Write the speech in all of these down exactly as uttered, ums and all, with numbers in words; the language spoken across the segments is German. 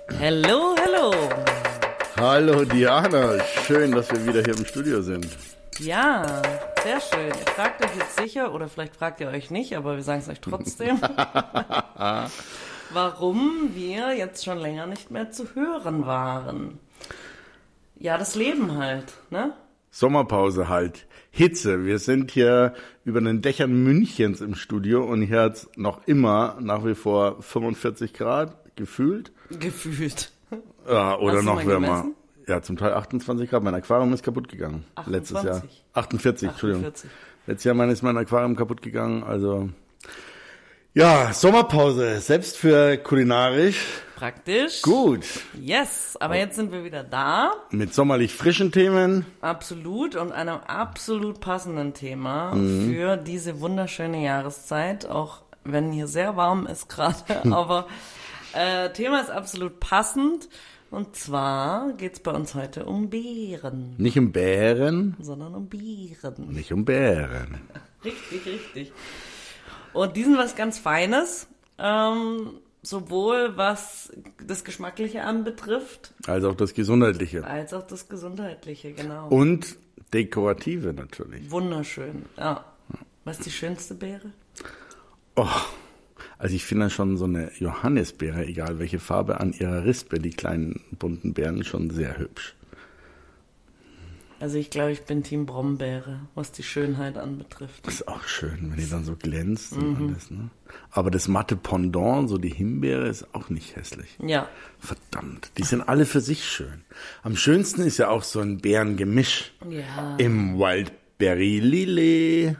Hello, hello. Hallo Diana, schön, dass wir wieder hier im Studio sind. Ja, sehr schön. Ihr fragt euch jetzt sicher, oder vielleicht fragt ihr euch nicht, aber wir sagen es euch trotzdem, warum wir jetzt schon länger nicht mehr zu hören waren. Ja, das Leben halt, ne? Sommerpause halt. Hitze. Wir sind hier über den Dächern Münchens im Studio und hier hat es noch immer nach wie vor fünfundvierzig Grad gefühlt. Gefühlt. Ja, oder Hast du noch mal wärmer. gemessen? Ja, zum Teil achtundzwanzig Grad. Mein Aquarium ist kaputt gegangen. Letztes Jahr. achtundzwanzig? achtundvierzig, Entschuldigung. achtundvierzig. Letztes Jahr mein, ist mein Aquarium kaputt gegangen. Also, ja, Sommerpause. Selbst für kulinarisch. Praktisch. Gut. Yes, aber jetzt sind wir wieder da. Mit sommerlich frischen Themen. Absolut, und einem absolut passenden Thema mhm. für diese wunderschöne Jahreszeit, auch wenn hier sehr warm ist gerade, aber äh, Thema ist absolut passend, und zwar geht's bei uns heute um Beeren. Nicht um Bären, sondern um Beeren. Nicht um Bären. Richtig, richtig. Und die sind was ganz Feines, ähm, sowohl was das Geschmackliche anbetrifft, als auch das Gesundheitliche. als auch das Gesundheitliche, genau. Und Dekorative natürlich. Wunderschön, ja. Was ist die schönste Beere? Oh, also ich finde schon so eine Johannisbeere, egal welche Farbe, an ihrer Rispe, die kleinen bunten Beeren, schon sehr hübsch. Also ich glaube, ich bin Team Brombeere, was die Schönheit anbetrifft. Das ist auch schön, wenn die dann so glänzt und mhm. alles, ne? Aber das matte Pendant, so die Himbeere, ist auch nicht hässlich. Ja. Verdammt, die sind alle für sich schön. Am schönsten ist ja auch so ein Beerengemisch. Ja. Im Wildberry Lillet.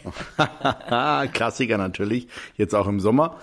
Ja. Klassiker natürlich, jetzt auch im Sommer.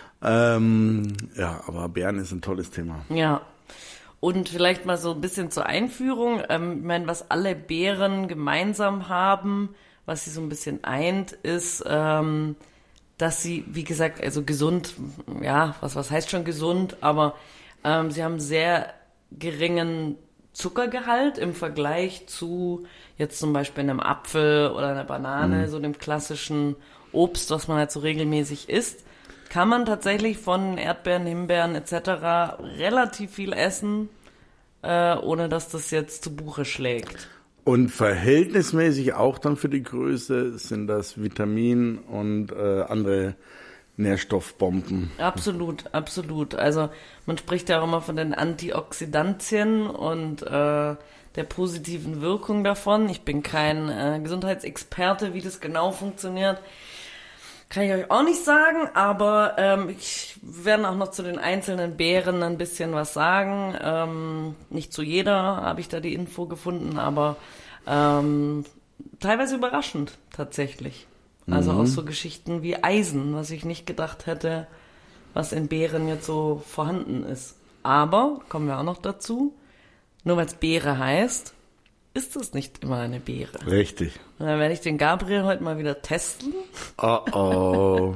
Ähm, ja, aber Beeren ist ein tolles Thema. Ja. Und vielleicht mal so ein bisschen zur Einführung. Ähm, ich meine, was alle Beeren gemeinsam haben, was sie so ein bisschen eint, ist, ähm, dass sie, wie gesagt, also gesund, ja, was, was heißt schon gesund, aber ähm, sie haben sehr geringen Zuckergehalt im Vergleich zu jetzt zum Beispiel einem Apfel oder einer Banane, mhm. so dem klassischen Obst, was man halt so regelmäßig isst. Kann man tatsächlich von Erdbeeren, Himbeeren et cetera relativ viel essen, äh, ohne dass das jetzt zu Buche schlägt. Und verhältnismäßig auch dann für die Größe sind das Vitamin- und äh, andere Nährstoffbomben. Absolut, absolut. Also man spricht ja auch immer von den Antioxidantien und äh, der positiven Wirkung davon. Ich bin kein äh, Gesundheitsexperte, wie das genau funktioniert. Kann ich euch auch nicht sagen, aber ähm, ich werde auch noch zu den einzelnen Beeren ein bisschen was sagen. Ähm, nicht zu jeder habe ich da die Info gefunden, aber ähm, teilweise überraschend tatsächlich. Also mhm. auch so Geschichten wie Eisen, was ich nicht gedacht hätte, was in Beeren jetzt so vorhanden ist. Aber, kommen wir auch noch dazu, nur weil es Beere heißt, ist es nicht immer eine Beere. Richtig. Und dann werde ich den Gabriel heute mal wieder testen. Oh oh.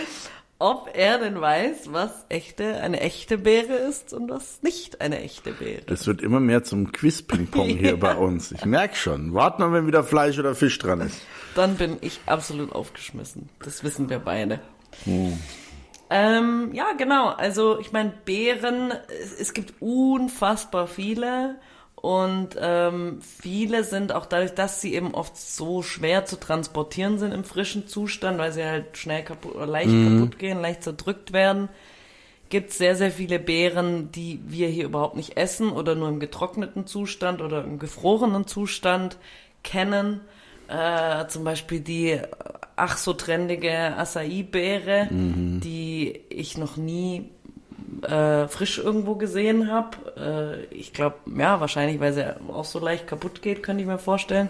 Ob er denn weiß, was echte, eine echte Beere ist und was nicht eine echte Beere. Das wird immer mehr zum Quiz-Ping-Pong hier ja. bei uns. Ich merke schon. Warten wir, wenn wieder Fleisch oder Fisch dran ist. Dann bin ich absolut aufgeschmissen. Das wissen wir beide. Hm. Ähm, ja, genau. Also ich meine, Beeren, es, es gibt unfassbar viele. Und ähm, viele sind auch dadurch, dass sie eben oft so schwer zu transportieren sind im frischen Zustand, weil sie halt schnell kaputt oder leicht mhm. kaputt gehen, leicht zerdrückt werden, gibt es sehr, sehr viele Beeren, die wir hier überhaupt nicht essen oder nur im getrockneten Zustand oder im gefrorenen Zustand kennen. Äh, zum Beispiel die ach so trendige Acai-Beere, mhm. die ich noch nie Äh, frisch irgendwo gesehen habe. Äh, ich glaube, ja, wahrscheinlich, weil sie auch so leicht kaputt geht, könnte ich mir vorstellen.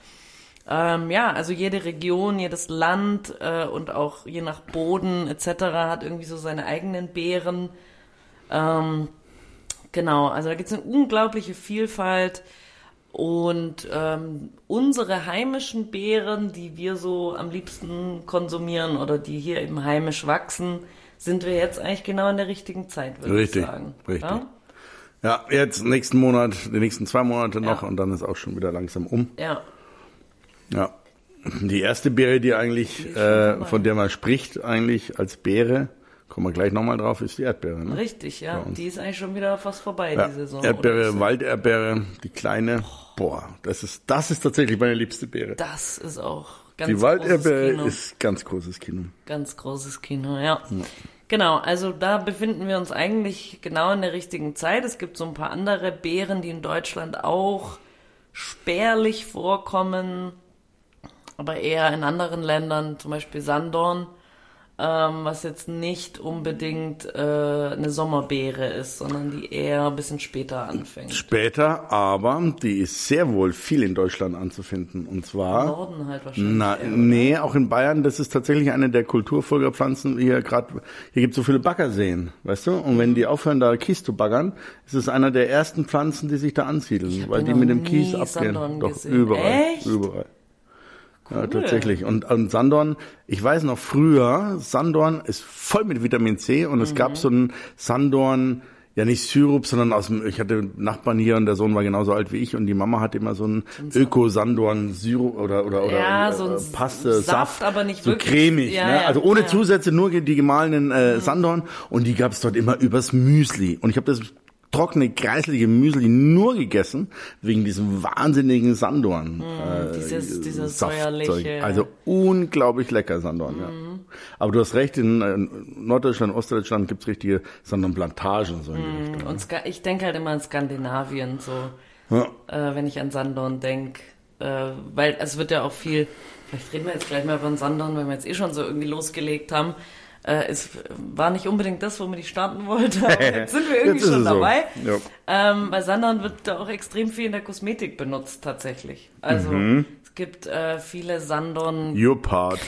Ähm, ja, also jede Region, jedes Land äh, und auch je nach Boden et cetera hat irgendwie so seine eigenen Beeren. Ähm, genau, also da gibt es eine unglaubliche Vielfalt. Und ähm, unsere heimischen Beeren, die wir so am liebsten konsumieren oder die hier eben heimisch wachsen, sind wir jetzt eigentlich genau in der richtigen Zeit, würde richtig, ich sagen. Richtig, ja? ja, jetzt nächsten Monat, die nächsten zwei Monate noch ja. und dann ist auch schon wieder langsam um. Ja. Ja. Die erste Beere, die eigentlich, die äh, von der man spricht, eigentlich als Beere, kommen wir gleich nochmal drauf, ist die Erdbeere. Ne? Richtig, ja. Die ist eigentlich schon wieder fast vorbei, Ja, die Saison. Erdbeere, oder? Walderdbeere, die kleine. Boah, das ist, das ist tatsächlich meine liebste Beere. Das ist auch ganz Die großes Walderdbeere Kino. ist ganz großes Kino. Ganz großes Kino, ja. ja. Genau, also da befinden wir uns eigentlich genau in der richtigen Zeit. Es gibt so ein paar andere Beeren, die in Deutschland auch spärlich vorkommen, aber eher in anderen Ländern, zum Beispiel Sanddorn, ähm, was jetzt nicht unbedingt äh, eine Sommerbeere ist, sondern die eher ein bisschen später anfängt. Später, aber die ist sehr wohl viel in Deutschland anzufinden. Und zwar... Im Norden halt wahrscheinlich. Na, eher, nee, auch in Bayern, das ist tatsächlich eine der Kulturfolgerpflanzen. Hier gerade, hier gibt es so viele Baggerseen, weißt du? Und wenn die aufhören, da Kies zu baggern, ist es einer der ersten Pflanzen, die sich da ansiedeln, weil die noch mit dem nie Kies abgehen. Sanddorn Doch, gesehen. überall, Echt? überall. Ja, Cool. tatsächlich. Und, und Sanddorn, ich weiß noch früher, Sanddorn ist voll mit Vitamin C und es Mhm. gab so einen Sanddorn, ja nicht Syrup, sondern aus dem, ich hatte Nachbarn hier und der Sohn war genauso alt wie ich und die Mama hatte immer so einen Öko-Sanddorn-Syrup oder, oder, oder Ja, äh, so ein Paste, Saft, Saft, aber nicht so wirklich. cremig, Ja, ne? ja, Also ohne ja. Zusätze, nur die gemahlenen äh, Sanddorn und die gab es dort immer übers Müsli und ich habe das trockene, kreislige Müsli nur gegessen, wegen diesem wahnsinnigen Sanddorn. äh, dieses- dieses Saftzeug. säuerliche. Also unglaublich lecker Sanddorn, ja. Aber du hast recht, in äh, Norddeutschland, Ostdeutschland gibt's richtige Sanddornplantagen. So in die Richtung. Und Ska- ich denke halt immer an Skandinavien, so, Ja. äh, wenn ich an Sanddorn denke. Äh, weil es wird ja auch viel, vielleicht reden wir jetzt gleich mal von Sanddorn, weil wir jetzt eh schon so irgendwie losgelegt haben. Äh, es war nicht unbedingt das, womit ich starten wollte, aber jetzt sind wir irgendwie Jetzt ist schon es so. dabei. Ja. Ähm, bei Sanddorn wird da auch extrem viel in der Kosmetik benutzt, tatsächlich. Also, es gibt äh, viele Sanddorn-Cremes Your part,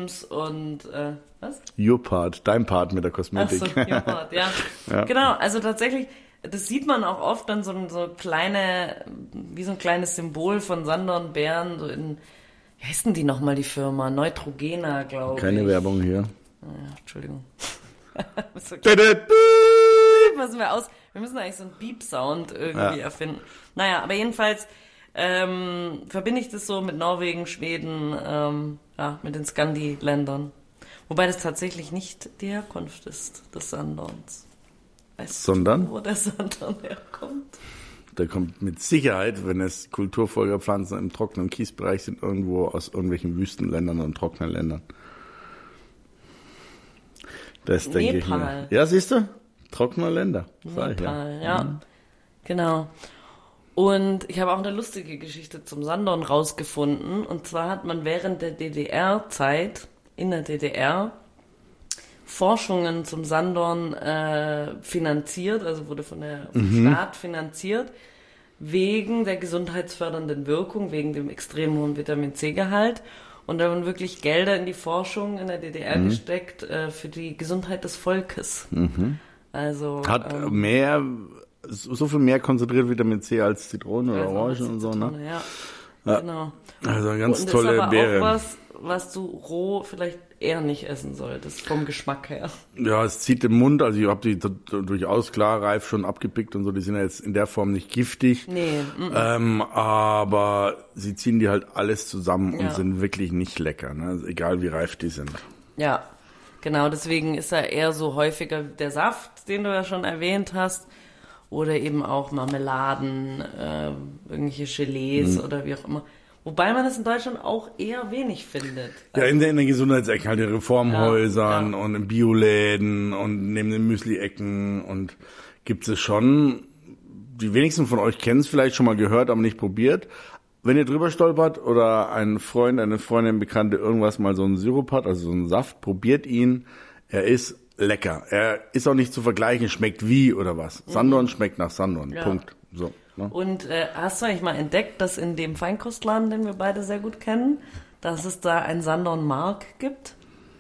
und, äh, was? your part, dein Part mit der Ach Kosmetik. so, Joghurt, ja. Ja. Genau, also tatsächlich, das sieht man auch oft dann so, so kleine, wie so ein kleines Symbol von Sanddornbeeren, so in, wie heißt denn die nochmal, die Firma? Neutrogena, glaube ich. Keine Werbung hier. Ja, Entschuldigung. So, Tütüt. müssen wir aus, wir müssen eigentlich so einen Beep-Sound irgendwie Ja. erfinden. Naja, aber jedenfalls ähm, verbinde ich das so mit Norwegen, Schweden, ähm, ja, mit den Skandi-Ländern. Wobei das tatsächlich nicht die Herkunft ist des Sanddorns. Weißt Sondern? du, wo der Sanddorn herkommt? Der kommt mit Sicherheit, wenn es Kulturfolgerpflanzen im trockenen Kiesbereich sind, irgendwo aus irgendwelchen Wüstenländern und trockenen Ländern. Das denke ich mir. Nepal. Ja, siehst du? Trockene Länder. Sag ich, ja. Nepal, ja. Genau. Und ich habe auch eine lustige Geschichte zum Sanddorn rausgefunden. Und zwar hat man während der D D R-Zeit in der D D R Forschungen zum Sanddorn äh, finanziert, also wurde von der vom Staat finanziert, wegen der gesundheitsfördernden Wirkung, wegen dem extrem hohen Vitamin C-Gehalt. Und da wurden wirklich Gelder in die Forschung in der D D R gesteckt äh, für die Gesundheit des Volkes. Also Hat ähm, mehr, so so viel mehr konzentriert Vitamin C als Zitronen oder also Orangen und so, ne? Zitrone, Ja, Ja. genau. Also eine ganz Und tolle ist aber Beere. auch was, was du roh vielleicht eher nicht essen solltest, vom Geschmack her. Ja, es zieht im Mund, also ich habe die d- d- durchaus klar reif schon abgepickt und so, die sind ja jetzt in der Form nicht giftig. Nee, mm, Ähm, aber sie ziehen die halt alles zusammen und Ja. sind wirklich nicht lecker, ne? Also egal wie reif die sind. ja, genau, deswegen ist er eher so häufiger der Saft, den du ja schon erwähnt hast, oder eben auch Marmeladen, äh, irgendwelche Gelees Mhm. oder wie auch immer. Wobei man das in Deutschland auch eher wenig findet. Ja, in der, in der Gesundheitsecken halt in Reformhäusern Ja, ja. und in Bioläden und neben den Müsli-Ecken und gibt es schon, die wenigsten von euch kennen es vielleicht schon mal gehört, aber nicht probiert. Wenn ihr drüber stolpert oder ein Freund, eine Freundin, Bekannte irgendwas mal so einen Sirup hat, also so einen Saft, probiert ihn. Er ist lecker. Er ist auch nicht zu vergleichen, schmeckt wie oder was. Sanddorn schmeckt nach Sanddorn. Ja. Punkt. So. Ne? Und äh, hast du eigentlich mal entdeckt, dass in dem Feinkostladen, den wir beide sehr gut kennen, dass es da ein Sanddorn Mark gibt?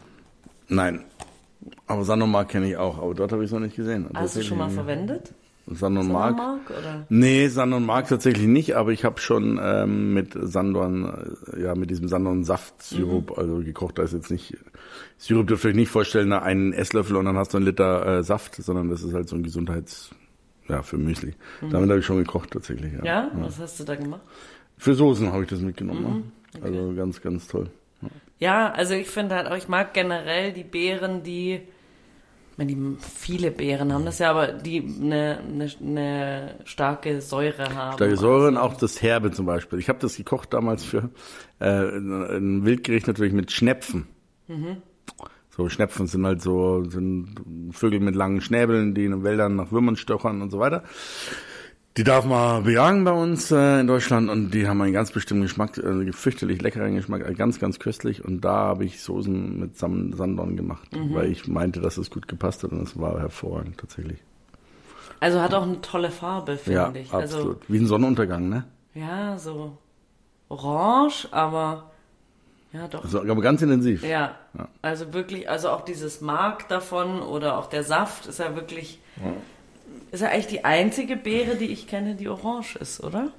Nein. Aber Sanddorn Mark kenne ich auch, aber dort habe ich es noch nicht gesehen. Hast du schon mal verwendet? Sanddorn Mark? Mark oder? Nee, Sanddorn Mark tatsächlich nicht, aber ich habe schon ähm, mit Sanddorn, äh, ja, mit diesem Sanddorn Saftsirup, Mhm. also gekocht, da ist jetzt nicht, Sirup dürft ihr euch nicht vorstellen, na, einen Esslöffel und dann hast du einen Liter äh, Saft, sondern das ist halt so ein Gesundheits, ja, für Müsli. Damit habe ich schon gekocht tatsächlich, ja. Mhm. Ja? Was hast du da gemacht? Für Soßen habe ich das mitgenommen, Mhm. ne? Also ganz, ganz toll. Ja, also ich finde halt auch, ich mag generell die Beeren, die meine, die viele Beeren haben das ja, aber die eine ne, ne starke Säure haben. Starke Säure und auch das Herbe zum Beispiel. Ich habe das gekocht damals für äh, ein Wildgericht natürlich mit Schnepfen. Mhm. So Schnepfen sind halt so sind Vögel mit langen Schnäbeln, die in den Wäldern nach Würmern stochern und so weiter. Die darf man bejagen bei uns äh, in Deutschland und die haben einen ganz bestimmten Geschmack, äh, fürchterlich leckeren Geschmack, äh, ganz, ganz köstlich. Und da habe ich Soßen mit Sam- Sanddorn gemacht, mhm. weil ich meinte, dass es gut gepasst hat und es war hervorragend tatsächlich. Also hat auch eine tolle Farbe, finde ja, ich. Ja, absolut. Also, wie ein Sonnenuntergang, ne? Ja, so orange, aber ja doch. Also, aber ganz intensiv. Ja, ja, also wirklich, also auch dieses Mark davon oder auch der Saft ist ja wirklich... Ja. Ist ja eigentlich die einzige Beere, die ich kenne, die orange ist, oder?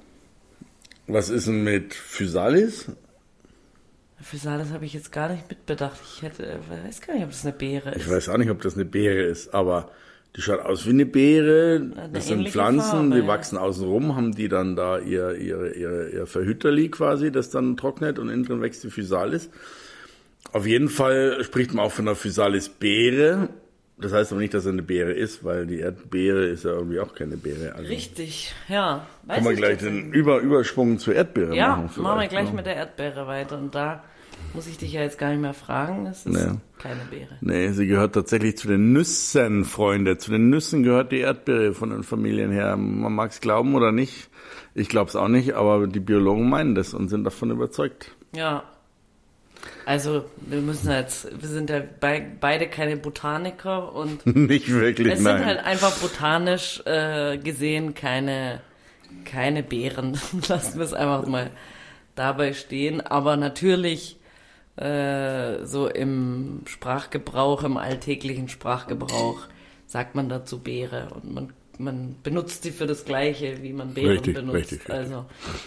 Was ist denn mit Physalis? Physalis habe ich jetzt gar nicht mitbedacht. Ich hätte, weiß gar nicht, ob das eine Beere ist. Ich weiß auch nicht, ob das eine Beere ist, aber die schaut aus wie eine Beere. Eine das sind Pflanzen, Farbe, die ja. wachsen außen rum, haben die dann da ihr, ihr, ihr, ihr Verhütterli quasi, das dann trocknet und innen drin wächst die Physalis. Auf jeden Fall spricht man auch von einer Physalis-Beere. Das heißt aber nicht, dass er eine Beere ist, weil die Erdbeere ist ja irgendwie auch keine Beere. Also richtig, ja. Weiß kann man gleich den Über Überschwung zur Erdbeere ja, machen? Ja, machen wir gleich noch. Mit der Erdbeere weiter. Und da muss ich dich ja jetzt gar nicht mehr fragen. Es ist nee. keine Beere. Nee, sie gehört tatsächlich zu den Nüssen, Freunde. Zu den Nüssen gehört die Erdbeere von den Familien her. Man mag es glauben oder nicht. Ich glaube es auch nicht, aber die Biologen meinen das und sind davon überzeugt. Ja. Also wir müssen jetzt, wir sind ja be- beide keine Botaniker und nicht wirklich, es nein. sind halt einfach botanisch äh, gesehen keine keine Beeren. Lassen wir es einfach mal dabei stehen. Aber natürlich äh, so im Sprachgebrauch, im alltäglichen Sprachgebrauch sagt man dazu Beere und man man benutzt sie für das Gleiche, wie man Beeren richtig, benutzt. Richtig, richtig. Also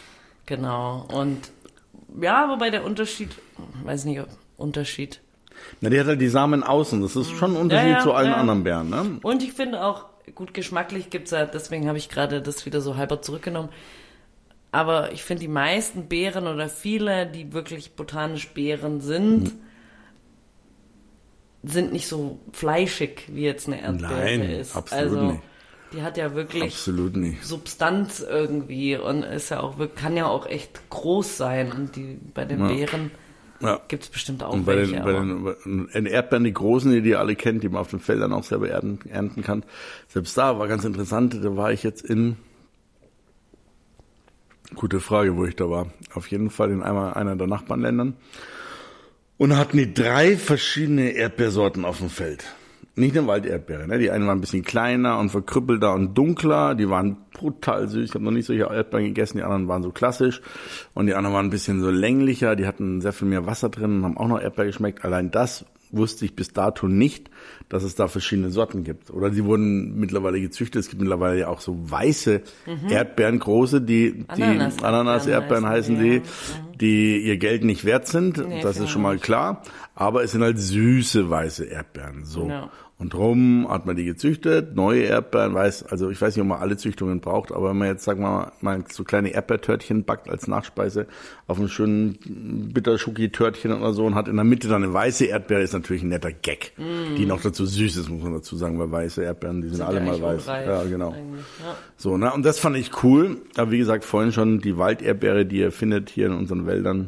genau und ja, wobei der Unterschied, weiß nicht, ob Unterschied. Na, die hat halt die Samen außen. Das ist schon ein Unterschied ja, ja, zu allen ja. anderen Beeren, ne? Und ich finde auch, gut, geschmacklich gibt's ja, deswegen habe ich gerade das wieder so halber zurückgenommen. Aber ich finde, die meisten Beeren oder viele, die wirklich botanisch Beeren sind, hm. sind nicht so fleischig, wie jetzt eine Erdbeere Nein, ist. Absolut also, nicht. Die hat ja wirklich Absolut nicht. Substanz irgendwie und ist ja auch kann ja auch echt groß sein. Und die bei den ja. Beeren ja. gibt es bestimmt auch und bei welche. Den, bei den, bei den Erdbeeren, die großen, die ihr alle kennt, die man auf den Feldern auch selber ernten, ernten kann. Selbst da war ganz interessant, da war ich jetzt in, gute Frage, wo ich da war. Auf jeden Fall in einer, einer der Nachbarländern. Und hatten die drei verschiedene Erdbeersorten auf dem Feld. Nicht eine Walderdbeere, ne? Die einen waren ein bisschen kleiner und verkrüppelter und dunkler, die waren brutal süß, ich habe noch nicht solche Erdbeeren gegessen, die anderen waren so klassisch und die anderen waren ein bisschen so länglicher, die hatten sehr viel mehr Wasser drin und haben auch noch Erdbeer geschmeckt. Allein das wusste ich bis dato nicht, dass es da verschiedene Sorten gibt. Oder die wurden mittlerweile gezüchtet, es gibt mittlerweile ja auch so weiße mhm. Erdbeeren, große, die, die Ananas-Erdbeeren Ananas heißen, heißen die, ja. die ihr Geld nicht wert sind, nee, das ist schon mal klar, aber es sind halt süße weiße Erdbeeren, so. Ja. Und drum hat man die gezüchtet, neue Erdbeeren, weiß, also ich weiß nicht, ob man alle Züchtungen braucht, aber wenn man jetzt, sagen wir mal, mal so kleine Erdbeertörtchen backt als Nachspeise auf einem schönen Bitterschoki-Törtchen oder so und hat in der Mitte dann eine weiße Erdbeere, ist natürlich ein netter Gag, mm. die noch dazu süß ist, muss man dazu sagen, weil weiße Erdbeeren, die sind, sind alle mal weiß. Ja, genau. Ja. So, ne, und das fand ich cool, aber wie gesagt, vorhin schon die Walderdbeere, die ihr findet hier in unseren Wäldern.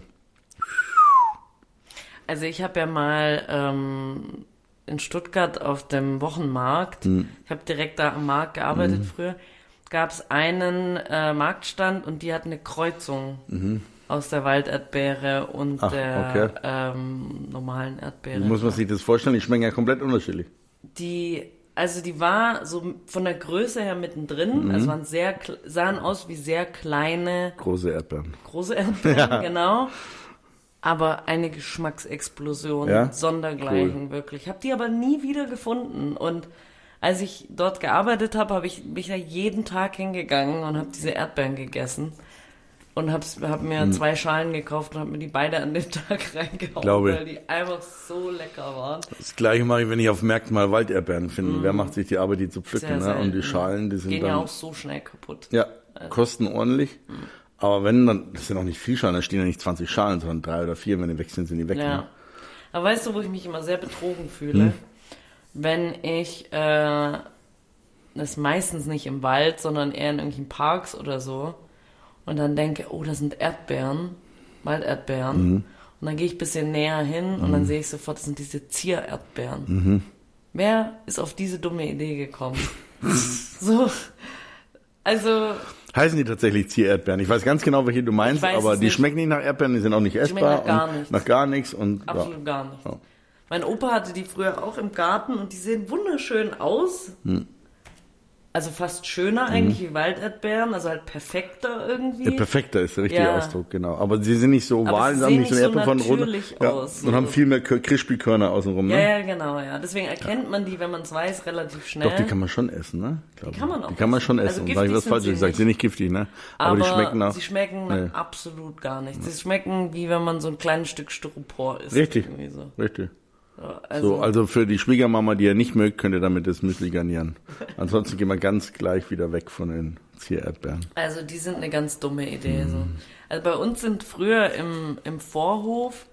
Also ich habe ja mal ähm, in Stuttgart auf dem Wochenmarkt, hm. ich habe direkt da am Markt gearbeitet hm. früher, gab es einen äh, Marktstand und die hatten eine Kreuzung mhm. aus der Walderdbeere und Ach, der okay. ähm, normalen Erdbeere. Wie muss man sich das vorstellen? Die schmecken ja komplett unterschiedlich. Die, also die war so von der Größe her mittendrin, mhm. also waren sehr, sahen aus wie sehr kleine... Große Erdbeeren. Große Erdbeeren, ja. genau. Aber eine Geschmacksexplosion, ja? sondergleichen, cool. wirklich. Ich habe die aber nie wieder gefunden. Und als ich dort gearbeitet habe, habe ich mich da jeden Tag hingegangen und habe diese Erdbeeren gegessen. Und habe hab mir hm. zwei Schalen gekauft und habe mir die beide an den Tag reingehauen, Glaube. weil die einfach so lecker waren. Das Gleiche mache ich, wenn ich auf Märkten mal Walderdbeeren finde. Mm. Wer macht sich die Arbeit, die zu pflücken? Ne? Und die Schalen, die sind Gehen dann... ja auch so schnell kaputt. Ja, also. kosten ordentlich. Mm. Aber wenn, dann, das sind auch nicht viel Schalen, da stehen ja nicht zwanzig Schalen, sondern drei oder vier, wenn die weg sind, sind die weg. Ja. Ne? Aber weißt du, wo ich mich immer sehr betrogen fühle? Hm. wenn ich, äh, das ist meistens nicht im Wald, sondern eher in irgendwelchen Parks oder so, und dann denke, oh, das sind Erdbeeren, Walderdbeeren, mhm. und dann gehe ich ein bisschen näher hin, mhm. und dann sehe ich sofort, das sind diese Ziererdbeeren. Mhm. Wer ist auf diese dumme Idee gekommen? So, also... Heißen die tatsächlich Ziererdbeeren? Ich weiß ganz genau, welche du meinst, aber die nicht. Schmecken nicht nach Erdbeeren, die sind auch nicht essbar. Die schmecken nach gar nichts. Nach gar nichts. Und, Absolut ja. gar nichts. Ja. Mein Opa hatte die früher auch im Garten und die sehen wunderschön aus. Hm. Also fast schöner eigentlich hm. wie Walderdbeeren, also halt perfekter irgendwie. Ja, perfekter ist der richtige ja. Ausdruck, genau. Aber sie sind nicht so oval, sie haben nicht so eine Erdbeere von natürlich ja. aus. Und so. Haben viel mehr Crispy-Körner außenrum, ne? Ja, ja, genau, ja. Deswegen erkennt ja. man die, wenn man es weiß, relativ schnell. Doch, die kann man schon essen, ne? Die kann man auch Die kann man schon essen. Also sag ich was Falsches gesagt, sie sind nicht giftig, ne? Aber, Aber die schmecken nach... sie schmecken nach nee. absolut gar nichts. Sie schmecken, wie wenn man so ein kleines Stück Styropor isst. Richtig, so. richtig. Also, so, also für die Schwiegermama, die ihr nicht mögt, könnt ihr damit das Müsli garnieren. Ansonsten gehen wir ganz gleich wieder weg von den Ziererdbeeren. Also die sind eine ganz dumme Idee. Mm. So. Also bei uns sind früher im, im Vorhof,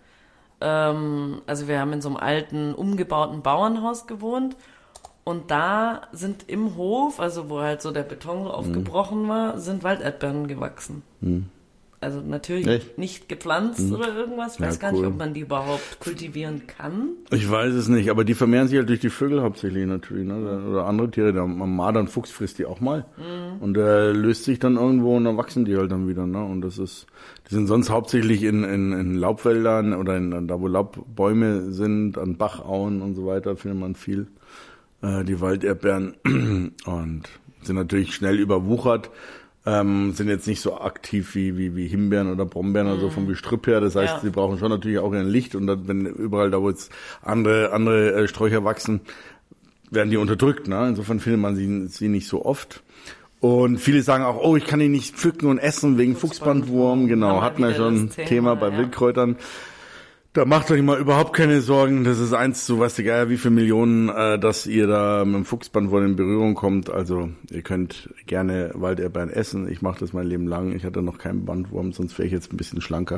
ähm, also wir haben in so einem alten, umgebauten Bauernhaus gewohnt und da sind im Hof, also wo halt so der Beton so aufgebrochen mm. war, sind Walderdbeeren gewachsen. Mm. Also natürlich Echt? nicht gepflanzt hm. oder irgendwas. Ich weiß ja, gar cool. nicht, ob man die überhaupt kultivieren kann. Ich weiß es nicht, aber die vermehren sich halt durch die Vögel hauptsächlich natürlich, ne? Oder andere Tiere. Der Marder-Fuchs frisst die auch mal. Mhm. Und der löst sich dann irgendwo und dann wachsen die halt dann wieder, ne? Und das ist, die sind sonst hauptsächlich in, in, in Laubwäldern oder in, da wo Laubbäume sind, an Bachauen und so weiter findet man viel. Äh, die Walderdbeeren und sind natürlich schnell überwuchert. Ähm, sind jetzt nicht so aktiv wie, wie, wie Himbeeren oder Brombeeren mm. oder so vom Gestrüpp her. Das heißt, ja. sie brauchen schon natürlich auch ein Licht und dann, wenn überall da, wo jetzt andere, andere äh, Sträucher wachsen, werden die unterdrückt, ne? Insofern findet man sie, sie nicht so oft. Und viele sagen auch, oh, ich kann die nicht pflücken und essen wegen Fuchsbandwurm. Genau, hatten wir schon ein Thema, Thema bei ja. Wildkräutern. Da macht euch mal überhaupt keine Sorgen. Das ist eins zu, weiß der Geier, wie viele Millionen, äh, dass ihr da mit dem Fuchsbandwurm in Berührung kommt. Also ihr könnt gerne Walderdbeeren essen. Ich mache das mein Leben lang. Ich hatte noch keinen Bandwurm, sonst wäre ich jetzt ein bisschen schlanker.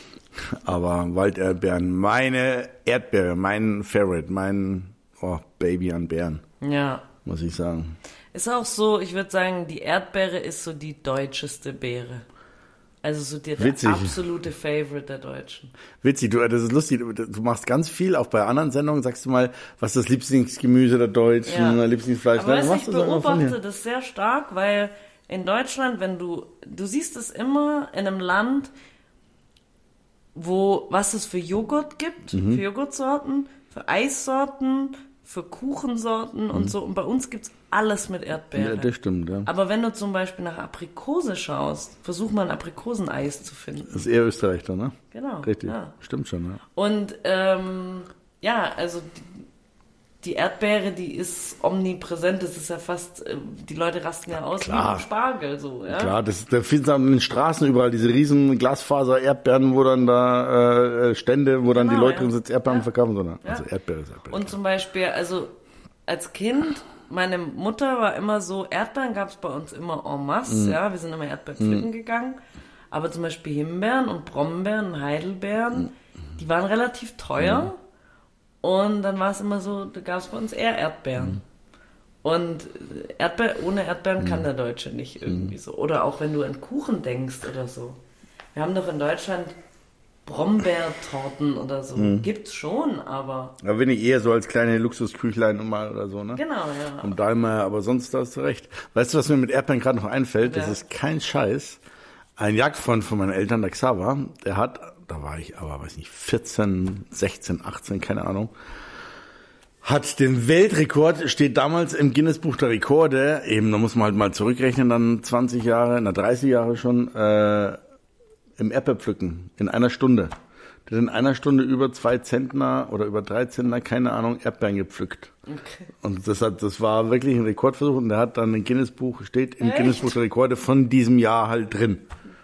Aber Walderdbeeren, meine Erdbeere, mein Favorite, mein oh, Baby an Beeren. Ja. Muss ich sagen. Ist auch so, ich würde sagen, die Erdbeere ist so die deutscheste Beere. Also so der, der absolute Favorite der Deutschen. Witzig, du, das ist lustig, du, du machst ganz viel, auch bei anderen Sendungen sagst du mal, was ist das Lieblingsgemüse der Deutschen, ja. Lieblingsfleisch. Aber weißt, ich beobachte das sehr stark, weil in Deutschland, wenn du, du siehst es immer in einem Land, wo, was es für Joghurt gibt, mhm. für Joghurtsorten, für Eissorten, für Kuchensorten mhm. und so. Und bei uns gibt's alles mit Erdbeeren. Ja, das stimmt, ja. Aber wenn du zum Beispiel nach Aprikose schaust, versuch mal ein Aprikoseneis zu finden. Das ist eher Österreich da, ne? Genau. Richtig, ja. Stimmt schon, ja. Und ähm, ja, also die, die Erdbeere, die ist omnipräsent. Das ist ja fast, die Leute rasten ja aus Klar. wie ein Spargel, so, ja. Klar, das, da findest du an den Straßen überall diese riesen Glasfaser-Erdbeeren, wo dann da äh, Stände, wo dann genau, die Leute drin sitzen, Erdbeeren ja. verkaufen, sondern ja. also Erdbeere ist Erdbeere. Und zum Beispiel, also als Kind, meine Mutter war immer so, Erdbeeren gab es bei uns immer en masse, mm. ja, wir sind immer Erdbeeren pflücken mm. gegangen, aber zum Beispiel Himbeeren und Brombeeren und Heidelbeeren, mm. die waren relativ teuer mm. und dann war es immer so, da gab es bei uns eher Erdbeeren. Mm. Und Erdbeer, ohne Erdbeeren mm. kann der Deutsche nicht irgendwie mm. so. Oder auch wenn du an Kuchen denkst oder so. Wir haben doch in Deutschland Brombeertorten oder so. Hm. Gibt's schon, aber... Da bin ich eher so als kleine Luxusküchlein mal oder so, ne? Genau, ja. Und Daimler, aber sonst hast du recht. Weißt du, was mir mit Erdbeeren gerade noch einfällt? Ja. Das ist kein Scheiß. Ein Jagdfreund von meinen Eltern, der Xaver, der hat, da war ich aber, weiß nicht, vierzehn, sechzehn, achtzehn, keine Ahnung, hat den Weltrekord, steht damals im Guinness-Buch der Rekorde, eben, da muss man halt mal zurückrechnen, dann zwanzig Jahre, na dreißig Jahre schon, äh, im Erdbeerpflücken, in einer Stunde. Der hat in einer Stunde über zwei Zentner oder über drei Zentner, keine Ahnung, Erdbeeren gepflückt. Okay. Und das hat, das war wirklich ein Rekordversuch und der hat dann im Guinness-Buch, steht im Guinness-Buch der Rekorde von diesem Jahr halt drin.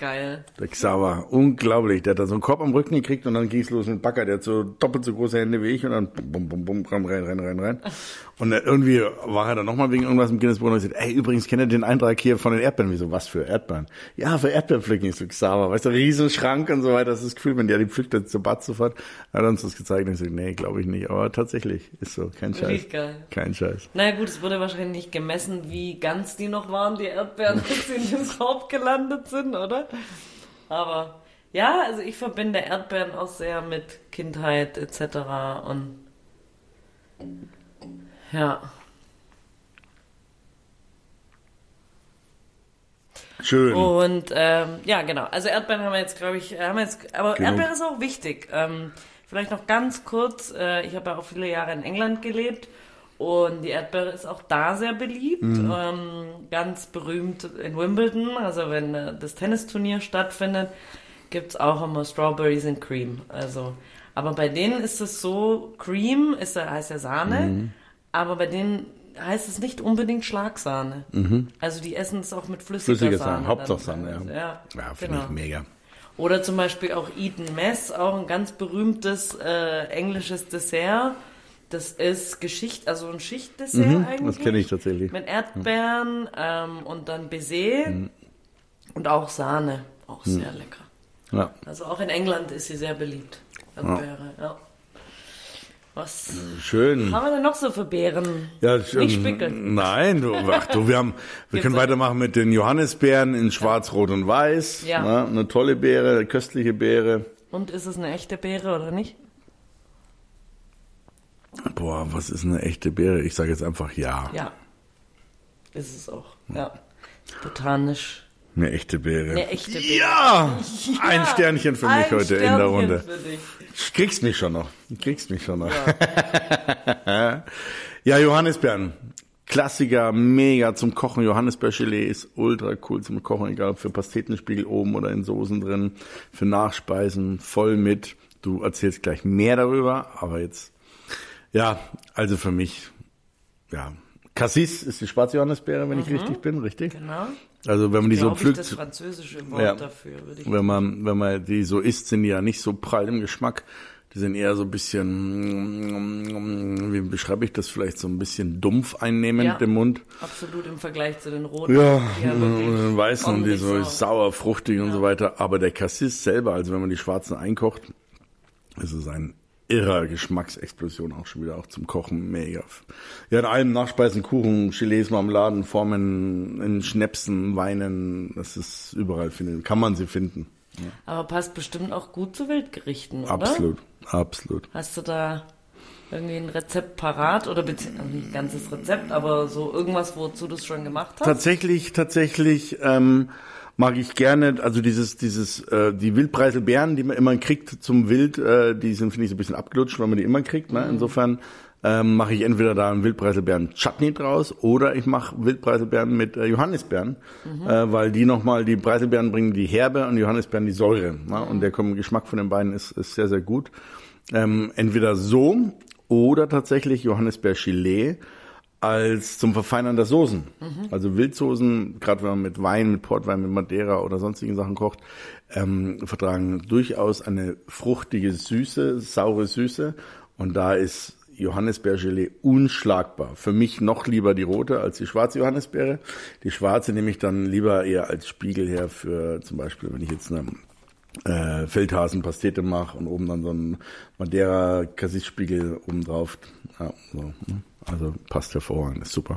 geil. Der Xaver, unglaublich. Der hat da so einen Korb am Rücken gekriegt und dann ging es los mit Backer. Der hat so doppelt so große Hände wie ich und dann bum, bum, bum, rein, rein, rein, rein. Und irgendwie war er dann nochmal wegen irgendwas im Guinness-Buch und hat gesagt, ey, übrigens, kennt ihr den Eintrag hier von den Erdbeeren? Wieso, was für Erdbeeren? Ja, für Erdbeerpflücken. Ich so, Xaver, weißt du, riesen Schrank und so weiter. Das ist das Gefühl, wenn der die pflückt, dann zur Bad sofort. Hat er uns das gezeigt und ich so, nee, glaube ich nicht. Aber tatsächlich, ist so, kein Scheiß. Richtig geil. Kein Scheiß. Naja gut, es wurde wahrscheinlich nicht gemessen, wie ganz die noch waren, die Erdbeeren, als sie in dem Korb gelandet sind, oder? Aber ja, also ich verbinde Erdbeeren auch sehr mit Kindheit et cetera. Und ja. Schön. Und ähm, ja, genau. Also Erdbeeren haben wir jetzt, glaube ich, haben wir jetzt, aber Genug. Erdbeeren ist auch wichtig. Ähm, vielleicht noch ganz kurz, äh, ich habe ja auch viele Jahre in England gelebt und die Erdbeere ist auch da sehr beliebt. Mhm. Ähm, ganz berühmt in Wimbledon, also wenn äh, das Tennisturnier stattfindet, gibt's auch immer Strawberries and Cream. Also, aber bei denen ist es so, Cream ist ja, heißt ja Sahne, Mhm. aber bei denen heißt es nicht unbedingt Schlagsahne. Mhm. Also die essen es auch mit flüssiger, Flüssige Sahne. Sahne, Hauptsache-Sahne, dann. ja. Ja, Ja, finde genau. ich mega. Oder zum Beispiel auch Eton Mess, auch ein ganz berühmtes äh, englisches Dessert. Das ist Geschicht, also ein Schichtdessert Mhm, eigentlich. das kenne ich tatsächlich. Mit Erdbeeren ähm, und dann Baiser und auch Sahne. Auch sehr lecker. Ja. Also auch in England ist sie sehr beliebt. Erdbeere, ja. Was Schön. haben wir denn noch so für Beeren? Ja, Nicht ähm, Spickel. Nein, du, ach du, wir haben, wir Gibt's können auch. weitermachen mit den Johannisbeeren in Schwarz, Rot und Weiß. Ja. Na, eine tolle Beere, eine köstliche Beere. Und ist es eine echte Beere oder nicht? Boah, was ist eine echte Beere? Ich sage jetzt einfach ja. Ja. Ist es auch. Ja. Botanisch. Eine echte Beere. Eine echte Beere. Ja! Ein Ja, Sternchen für mich ein heute in der Sternchen Runde. für dich. Du kriegst mich schon noch. Du kriegst mich schon noch. Ja. Ja, Johannisbeeren. Klassiker, mega zum Kochen. Johannisbeergelee ist ultra cool zum Kochen, egal ob für Pastetenspiegel oben oder in Soßen drin, für Nachspeisen, voll mit. Du erzählst gleich mehr darüber, aber jetzt, ja, also für mich, ja, Cassis ist die schwarze Johannisbeere, wenn ich richtig bin, richtig? Genau. Also wenn man die so Glaube ich, pflückt, das französische Wort Ja. dafür, würde ich wenn man, wenn man die so isst, sind die ja nicht so prall im Geschmack. Die sind eher so ein bisschen, wie beschreibe ich das, vielleicht so ein bisschen dumpf einnehmend Ja. im Mund. absolut im Vergleich zu den roten. Ja, die ja wirklich und den weißen und die ordentlich so sauer. sauer, fruchtig und so weiter. Aber der Cassis selber, also wenn man die schwarzen einkocht, ist es ein irrer Geschmacksexplosion auch schon wieder, auch zum Kochen, mega. Ja, in allem Nachspeisen, Kuchen, Gelees, Marmeladen, Formen, in Schnäpsen, Weinen, das ist überall finden, kann man sie finden. Aber passt bestimmt auch gut zu Wildgerichten, oder? Absolut, absolut. Hast du da irgendwie ein Rezept parat? Oder beziehungsweise nicht ein ganzes Rezept, aber so irgendwas, wozu du es schon gemacht hast? Tatsächlich, tatsächlich ähm, mag ich gerne, also dieses, dieses, äh, die Wildpreiselbeeren, die man immer kriegt zum Wild, äh, die sind, finde ich, so ein bisschen abgelutscht, weil man die immer kriegt. Ne? Insofern ähm, mache ich entweder da einen Wildpreiselbeeren-Chutney draus oder ich mache Wildpreiselbeeren mit äh, Johannisbeeren, äh, weil die nochmal, die Preiselbeeren bringen die Herbe und die Johannisbeeren die Säure. Ne? Und der Geschmack von den beiden ist, ist sehr, sehr gut. Ähm, entweder so oder tatsächlich Johannisbeer-Gelee als zum Verfeinern der Soßen. Also Wildsoßen, gerade wenn man mit Wein, mit Portwein, mit Madeira oder sonstigen Sachen kocht, ähm, vertragen durchaus eine fruchtige Süße, saure Süße. Und da ist Johannisbeergelee unschlagbar. Für mich noch lieber die rote als die schwarze Johannisbeere. Die schwarze nehme ich dann lieber eher als Spiegel her für zum Beispiel, wenn ich jetzt eine äh, Feldhasenpastete mache und oben dann so einen Madeira-Cassis-Spiegel oben drauf. Ja, so, ne? Also passt hervorragend, ist super.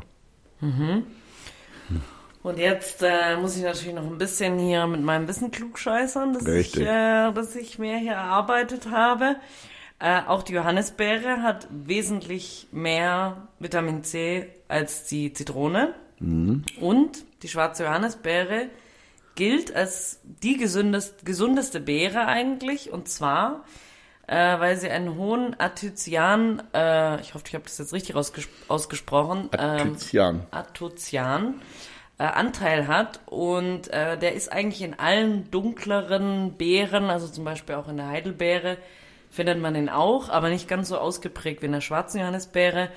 Und jetzt äh, muss ich natürlich noch ein bisschen hier mit meinem Wissen klugscheißern, das ich, Richtig. äh, das ich mir hier erarbeitet habe. Äh, auch die Johannisbeere hat wesentlich mehr Vitamin C als die Zitrone. Und die schwarze Johannisbeere gilt als die gesündest, gesundeste Beere eigentlich. Und zwar, äh, weil sie einen hohen Athycian, äh, ich hoffe, ich habe das jetzt richtig ausges- ausgesprochen, ähm, Athycian. Athycian äh, Anteil hat und äh, der ist eigentlich in allen dunkleren Beeren, also zum Beispiel auch in der Heidelbeere, findet man ihn auch, aber nicht ganz so ausgeprägt wie in der schwarzen Johannisbeere.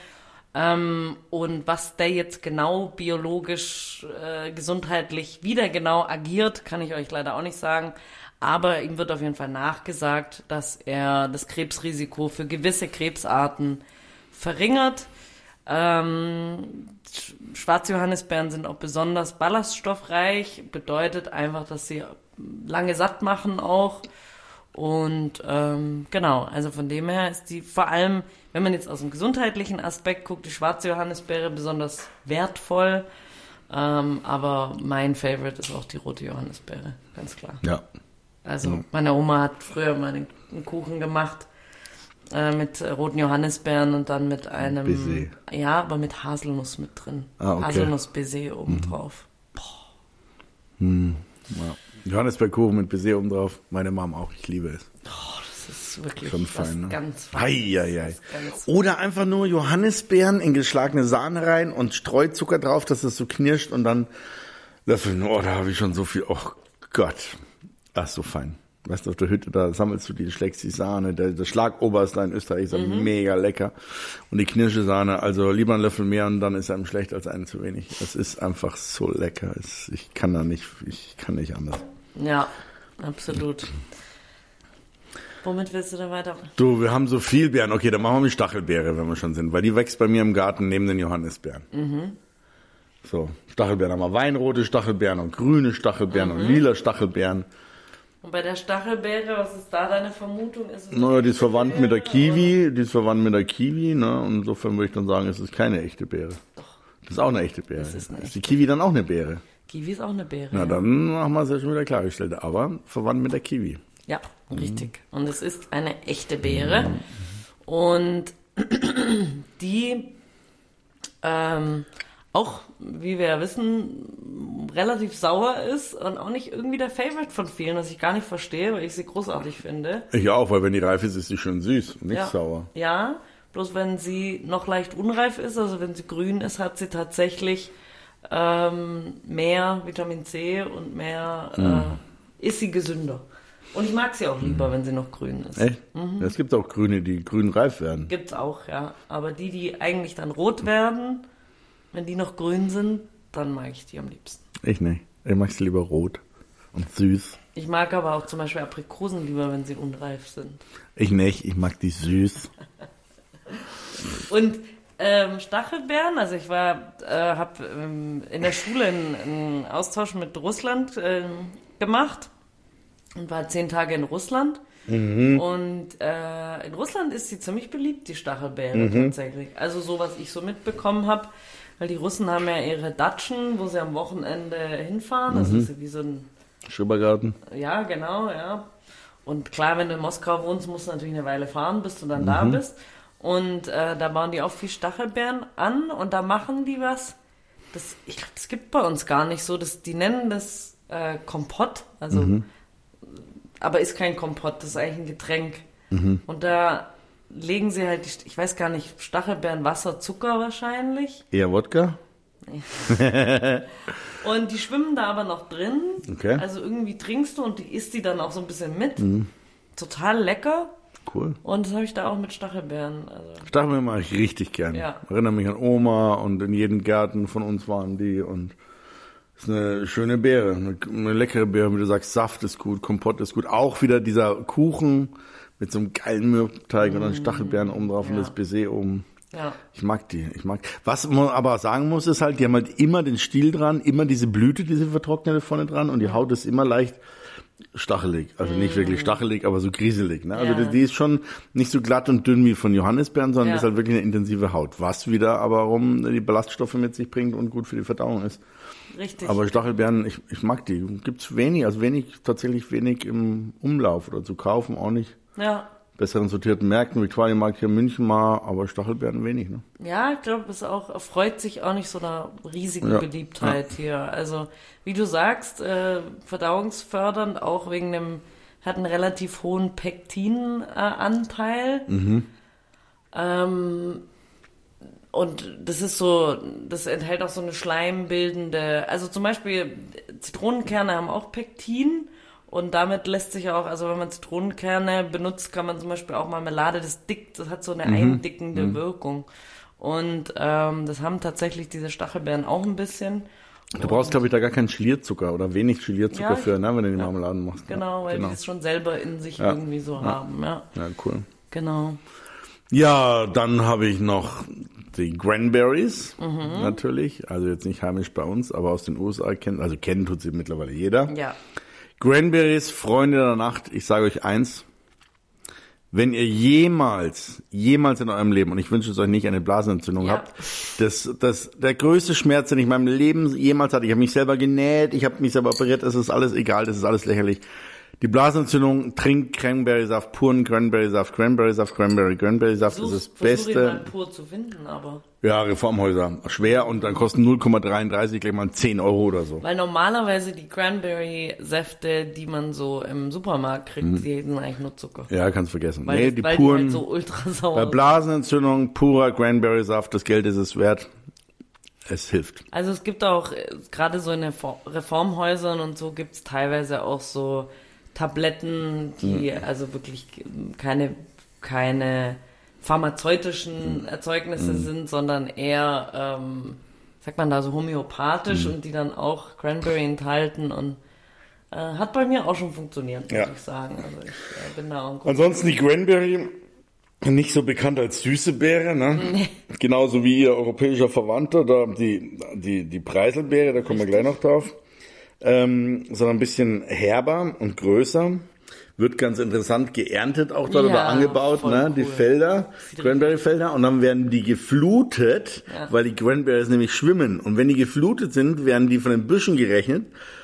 Ähm, und was der jetzt genau biologisch, äh, gesundheitlich wieder genau agiert, kann ich euch leider auch nicht sagen. Aber ihm wird auf jeden Fall nachgesagt, dass er das Krebsrisiko für gewisse Krebsarten verringert. Ähm, schwarze Johannisbeeren sind auch besonders ballaststoffreich, bedeutet einfach, dass sie lange satt machen auch. Und ähm, genau, also von dem her ist die vor allem, wenn man jetzt aus dem gesundheitlichen Aspekt guckt, die schwarze Johannisbeere besonders wertvoll. Ähm, aber mein Favorite ist auch die rote Johannisbeere, ganz klar. Ja. Also Mhm. meine Oma hat früher mal einen, einen Kuchen gemacht äh, mit äh, roten Johannisbeeren und dann mit einem, Baiser. ja, aber mit Haselnuss mit drin. Ah, okay. Haselnuss-Baiser obendrauf. Hm. Ja. Johannisbeerkuchen mit Baiser oben drauf. Meine Mom auch, ich liebe es. Oh, das ist wirklich Schon was fein, ne? ganz Ei, ei, ei. Ganz Oder einfach nur Johannisbeeren in geschlagene Sahne rein und Streuzucker drauf, dass es so knirscht und dann löffeln. Oh, da habe ich schon so viel. Oh Gott. Ach, so fein. Weißt du, auf der Hütte, da sammelst du die, schlägst die Sahne. Der, der Schlagoberst da in Österreich ist mhm. mega lecker. Und die Knirsche Sahne, also lieber einen Löffel mehr und dann ist einem schlecht als einen zu wenig. Es ist einfach so lecker. Es, ich kann da nicht, ich kann nicht anders. Ja, absolut. Womit willst du da weiter? Du, wir haben so viel Beeren. Okay, dann machen wir die Stachelbeere, wenn wir schon sind. Weil die wächst bei mir im Garten neben den Johannisbeeren. Mhm. So, Stachelbeeren haben wir weinrote Stachelbeeren und grüne Stachelbeeren mhm. und lila Stachelbeeren. Und bei der Stachelbeere, was ist da deine Vermutung? Ist es naja, die ist verwandt Beere, mit der Kiwi, oder? Die ist verwandt mit der Kiwi, ne? Und insofern würde ich dann sagen, es ist keine echte Beere. Doch. Das ist auch eine echte Beere. Das ist, eine ist echte die Kiwi dann auch eine Beere? Kiwi ist auch eine Beere. Na, ja. dann haben wir es ja schon wieder klargestellt. Aber verwandt mit der Kiwi. Ja, richtig. Und es ist eine echte Beere. Und die ähm, auch, wie wir ja wissen, relativ sauer ist und auch nicht irgendwie der Favorite von vielen, was ich gar nicht verstehe, weil ich sie großartig finde. Ich auch, weil wenn die reif ist, ist sie schön süß und nicht ja. sauer. Ja, bloß wenn sie noch leicht unreif ist, also wenn sie grün ist, hat sie tatsächlich ähm, mehr Vitamin C und mehr, mm. äh, ist sie gesünder. Und ich mag sie auch lieber, mm. wenn sie noch grün ist. Echt? Mhm. Es gibt auch Grüne, die grün reif werden. Gibt's auch, ja. Aber die, die eigentlich dann rot werden, wenn die noch grün sind, dann mag ich die am liebsten. Ich nicht. Ich mag sie lieber rot und süß. Ich mag aber auch zum Beispiel Aprikosen lieber, wenn sie unreif sind. Ich nicht. Ich mag die süß. Und ähm, Stachelbeeren, also ich war, äh, habe ähm, in der Schule einen, einen Austausch mit Russland ähm, gemacht und war zehn Tage in Russland. Mhm. Und äh, in Russland ist sie ziemlich beliebt, die Stachelbeere mhm. tatsächlich. Also so, was ich so mitbekommen habe. Weil die Russen haben ja ihre Datschen, wo sie am Wochenende hinfahren. Das mhm. ist ja wie so ein... Schrebergarten. Ja, genau, ja. Und klar, wenn du in Moskau wohnst, musst du natürlich eine Weile fahren, bis du dann mhm. da bist. Und äh, da bauen die auch viel Stachelbeeren an und da machen die was. Das, ich glaube, das gibt bei uns gar nicht so. Das, die nennen das äh, Kompott. Also, mhm. aber ist kein Kompott, das ist eigentlich ein Getränk. Mhm. Und da... legen sie halt, die, ich weiß gar nicht, Stachelbeeren, Wasser, Zucker wahrscheinlich. Eher Wodka? Nee. Und die schwimmen da aber noch drin. Okay. Also irgendwie trinkst du und die isst die dann auch so ein bisschen mit. Mhm. Total lecker. Cool. Und das habe ich da auch mit Stachelbeeren. Also. Stachelbeeren mache ich richtig gern. Ja. Erinnere mich an Oma und in jedem Garten von uns waren die und ist eine schöne Beere, eine, eine leckere Beere, wie du sagst, Saft ist gut, Kompott ist gut. Auch wieder dieser Kuchen mit so einem geilen Mürbeteig mm, und dann Stachelbeeren oben drauf ja. und das Baiser oben. Ja. Ich mag die, ich mag. Was man aber sagen muss, ist halt, die haben halt immer den Stiel dran, immer diese Blüte, diese vertrocknete vorne dran und die Haut ist immer leicht stachelig. Also mm. nicht wirklich stachelig, aber so grieselig. Ne? Also ja. die, die ist schon nicht so glatt und dünn wie von Johannisbeeren, sondern ja. ist halt wirklich eine intensive Haut. Was wieder aber rum die Ballaststoffe mit sich bringt und gut für die Verdauung ist. Richtig. Aber Stachelbeeren, ich, ich mag die. Gibt's wenig, also wenig, tatsächlich wenig im Umlauf oder zu kaufen auch nicht. Ja. Besseren sortierten Märkten, Victoria Markt hier in München mal, aber Stachelbeeren wenig, ne? Ja, ich glaube, es auch erfreut sich auch nicht so einer riesigen ja. Beliebtheit ja. hier. Also, wie du sagst, äh, verdauungsfördernd, auch wegen dem, hat einen relativ hohen Pektinanteil. Äh, mhm. ähm, und das ist so, das enthält auch so eine schleimbildende, also zum Beispiel Zitronenkerne haben auch Pektin. Und damit lässt sich auch, also wenn man Zitronenkerne benutzt, kann man zum Beispiel auch Marmelade, das dickt, das hat so eine mhm. eindickende mhm. Wirkung. Und ähm, das haben tatsächlich diese Stachelbeeren auch ein bisschen. Du brauchst, glaube ich, da gar keinen Gelierzucker oder wenig Gelierzucker Ja, für, ne, wenn du die ja. Marmeladen machst. Genau, weil genau. die das schon selber in sich Ja. irgendwie so Ja. haben. Ja, Ja, cool. genau. Ja, dann habe ich noch die Cranberries, Mhm. natürlich. Also jetzt nicht heimisch bei uns, aber aus den U S A kennt, also kennen tut sie mittlerweile jeder. Ja. Cranberries, Freunde der Nacht, ich sage euch eins. Wenn ihr jemals, jemals in eurem Leben, und ich wünsche es euch nicht, eine Blasenentzündung Ja. habt, das, das, der größte Schmerz, den ich in meinem Leben jemals hatte, ich habe mich selber genäht, ich habe mich selber operiert, es ist alles egal, das ist alles lächerlich. Die Blasenentzündung, trinkt Cranberry-Saft, puren Cranberry-Saft, Cranberry-Saft, Cranberry, Cranberry-Saft, das ist das Versuch ihn mal Beste. pur zu finden, aber. Ja, Reformhäuser, schwer und dann kosten null Komma dreiunddreißig gleich mal zehn Euro oder so. Weil normalerweise die Cranberry-Säfte, die man so im Supermarkt kriegt, Mhm. die sind eigentlich nur Zucker. Ja, kannst vergessen. Weil, nee, die weil puren, die halt so ultra sauer bei sind. Blasenentzündung, purer Cranberry-Saft, das Geld ist es wert. Es hilft. Also es gibt auch, äh, gerade so in den For- Reformhäusern und so gibt's teilweise auch so Tabletten, die Mhm. also wirklich keine, keine pharmazeutischen Erzeugnisse Mhm. sind, sondern eher, ähm, sagt man da so homöopathisch Mhm. und die dann auch Cranberry enthalten und äh, hat bei mir auch schon funktioniert, muss Ja. ich sagen. Also ich äh, bin da auch ein guter. Ansonsten die Cranberry, nicht so bekannt als süße Beere, ne? Genauso wie ihr europäischer Verwandter, da die, die, die Preiselbeere, da kommen wir gleich noch drauf. Ähm, sondern ein bisschen herber und größer. Wird ganz interessant geerntet auch dort Ja, oder angebaut, voll ne? Die cool. Felder, Cranberry-Felder, und dann werden die geflutet, Ja. weil die Cranberries nämlich schwimmen. Und wenn die geflutet sind, werden die von den Büschen gerechnet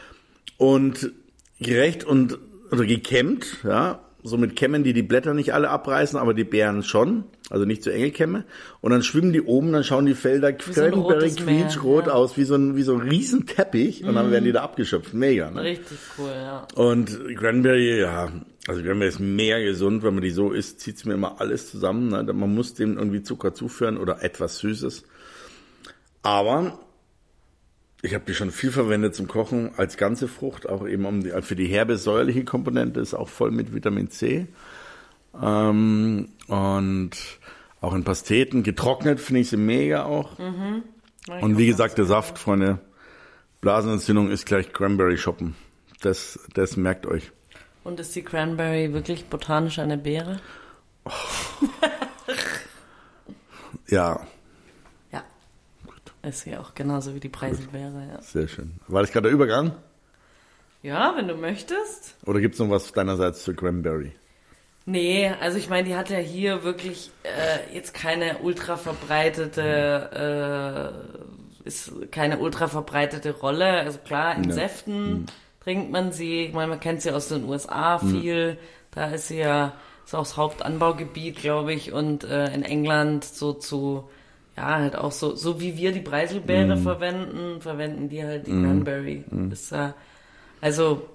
und gerecht und oder gekämmt, ja, so mit Kämmen, die die Blätter nicht alle abreißen, aber die Beeren schon, also nicht zu enge Kämme. Und dann schwimmen die oben, dann schauen die Felder so ein Cranberry rotes Meer, quietschrot ja. aus, wie so ein wie so ein Riesenteppich, und dann werden die da abgeschöpft, mega, ne? Richtig cool, ja. Und Cranberry, ja, also Cranberry ist mega gesund, wenn man die so isst, zieht's mir immer alles zusammen, ne? Man muss dem irgendwie Zucker zuführen oder etwas Süßes. Aber ich habe die schon viel verwendet zum Kochen als ganze Frucht, auch eben um die, für die herbe säuerliche Komponente, ist auch voll mit Vitamin C. Ähm, und auch in Pasteten, getrocknet finde ich sie mega auch. Mhm. Und wie gesagt, der Saft, Freunde, Blasenentzündung ist gleich Cranberry shoppen. Das, das merkt euch. Und ist die Cranberry wirklich botanisch eine Beere? Ja, Ja. Ist sie auch genauso wie die Preiselbeere, ja. sehr schön. War das gerade der Übergang? Ja, wenn du möchtest. Oder gibt's noch was deinerseits zur Cranberry? Nee, also ich meine, die hat ja hier wirklich äh, jetzt keine ultra verbreitete, äh, ist keine ultra verbreitete Rolle. Also klar, in Ja. Säften Mhm. trinkt man sie. Ich meine, man kennt sie aus den U S A viel. Da ist sie ja, ist auch das Hauptanbaugebiet, glaube ich. Und äh, in England so zu, ja, halt auch so, so wie wir die Preiselbeere verwenden, verwenden die halt die Cranberry. Ist, äh, also,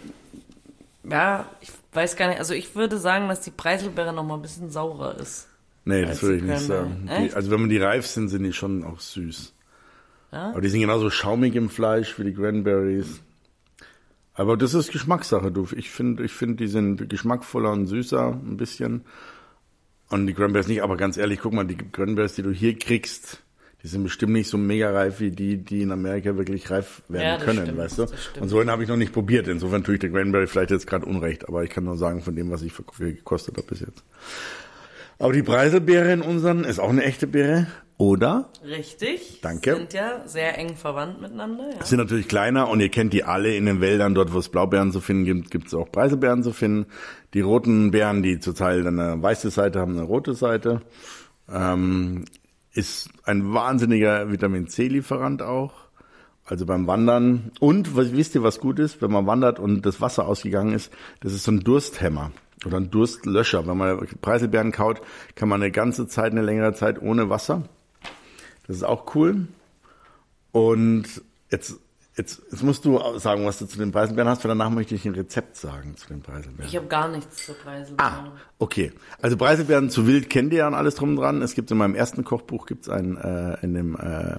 ja, ich weiß gar nicht, also ich würde sagen, dass die Preiselbeere noch mal ein bisschen saurer ist. Nee, Als das würde ich die nicht Cranberry. sagen. Die, Echt? also wenn man die reif sind, sind die schon auch süß. Ja? Aber die sind genauso schaumig im Fleisch wie die Cranberries. Aber das ist Geschmackssache, du. Ich finde, ich finde, die sind geschmackvoller und süßer, ein bisschen. Und die Cranberries nicht, aber ganz ehrlich, guck mal, die Cranberries, die du hier kriegst, die sind bestimmt nicht so mega reif wie die, die in Amerika wirklich reif werden Ja, das können, stimmt, weißt du? das stimmt. Und so einen habe ich noch nicht probiert. Insofern tue ich der Cranberry vielleicht jetzt gerade Unrecht, aber ich kann nur sagen von dem, was ich für gekostet habe bis jetzt. Aber die Preiselbeere in unseren ist auch eine echte Beere, oder? Richtig. Danke. Sind ja sehr eng verwandt miteinander, ja. Sind natürlich kleiner und ihr kennt die alle in den Wäldern, dort wo es Blaubeeren zu finden gibt, gibt es auch Preiselbeeren zu finden. Die roten Beeren, die zur Teil eine weiße Seite haben, eine rote Seite. Ähm, ist ein wahnsinniger Vitamin-C-Lieferant auch. Also beim Wandern. Und was, wisst ihr, was gut ist? Wenn man wandert und das Wasser ausgegangen ist, das ist so ein Dursthemmer oder ein Durstlöscher. Wenn man Preiselbeeren kaut, kann man eine ganze Zeit, eine längere Zeit ohne Wasser. Das ist auch cool. Und jetzt, jetzt, jetzt musst du sagen, was du zu den Preiselbeeren hast, weil danach möchte ich ein Rezept sagen zu den Preiselbeeren. Ich habe gar nichts zur Preiselbeere. Ah, okay. Also Preiselbeeren zu wild kennt ihr ja und alles drum und dran. Es gibt in meinem ersten Kochbuch, gibt's ein, äh, in dem äh,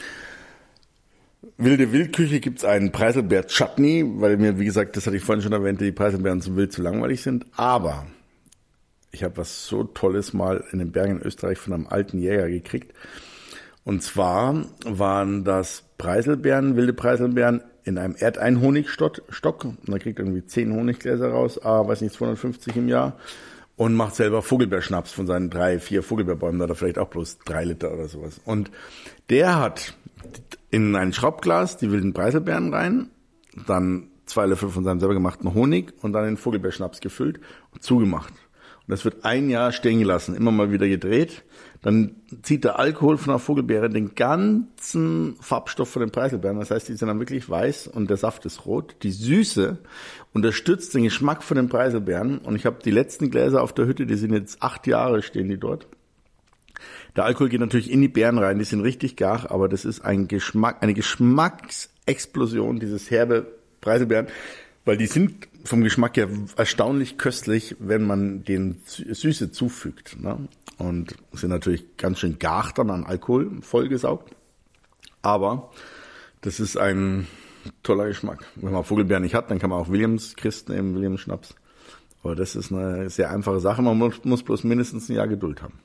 Wilde Wildküche gibt's einen Preiselbeer-Chutney, weil mir, wie gesagt, das hatte ich vorhin schon erwähnt, die Preiselbeeren zu wild zu langweilig sind. Aber ich habe was so Tolles mal in den Bergen in Österreich von einem alten Jäger gekriegt. Und zwar waren das Preiselbeeren, wilde Preiselbeeren in einem Erdeinhonigstock. Und da kriegt er irgendwie zehn Honiggläser raus, ah, weiß nicht, zweihundertfünfzig im Jahr. Und macht selber Vogelbeerschnaps von seinen drei, vier Vogelbeerbäumen. Da hat er vielleicht auch bloß drei Liter oder sowas. Und der hat in ein Schraubglas die wilden Preiselbeeren rein, dann zwei Löffel von seinem selber gemachten Honig und dann den Vogelbeerschnaps gefüllt und zugemacht. Und das wird ein Jahr stehen gelassen, immer mal wieder gedreht. Dann zieht der Alkohol von der Vogelbeere den ganzen Farbstoff von den Preiselbeeren. Das heißt, die sind dann wirklich weiß und der Saft ist rot. Die Süße unterstützt den Geschmack von den Preiselbeeren. Und ich habe die letzten Gläser auf der Hütte, die sind jetzt acht Jahre, stehen die dort. Der Alkohol geht natürlich in die Beeren rein, die sind richtig gar, aber das ist ein Geschmack, eine Geschmacksexplosion, dieses herbe Preiselbeeren, weil die sind vom Geschmack her erstaunlich köstlich, wenn man den Süße zufügt. Ne? Und sind natürlich ganz schön gar dann an Alkohol vollgesaugt. Aber das ist ein toller Geschmack. Wenn man Vogelbeeren nicht hat, dann kann man auch Williams Christ nehmen, Williams Schnaps. Aber das ist eine sehr einfache Sache. Man muss, muss bloß mindestens ein Jahr Geduld haben.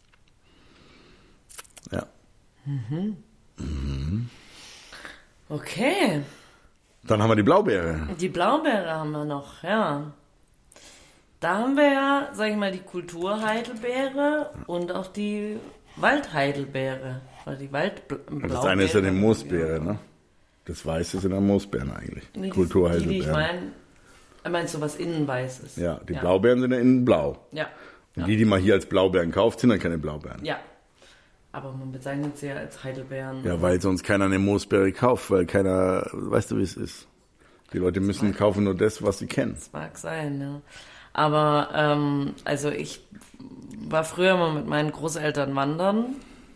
Ja. Mhm. Mhm. Okay. Dann haben wir die Blaubeere. Die Blaubeere haben wir noch, ja. Da haben wir ja, sag ich mal, die Kulturheidelbeere und auch die Waldheidelbeere. Oder die Waldblaubeere. Das eine ist ja die Moosbeere, ne? Das Weiße sind ja Moosbeeren eigentlich. Nee, Kulturheidelbeeren. Die, die ich meine, meinst du, was innen weiß ist? Ja, die ja. Blaubeeren sind ja innen blau. Ja. Und ja. die, die man hier als Blaubeeren kauft, sind dann keine Blaubeeren. Ja. Aber man bezeichnet sie ja als Heidelbeeren. Ja, weil sonst keiner eine Moosbeere kauft, weil keiner, weißt du, wie es ist. Die Leute müssen mag, kaufen nur das, was sie kennen. Das mag sein, ja. Aber, ähm, also ich war früher mal mit meinen Großeltern wandern,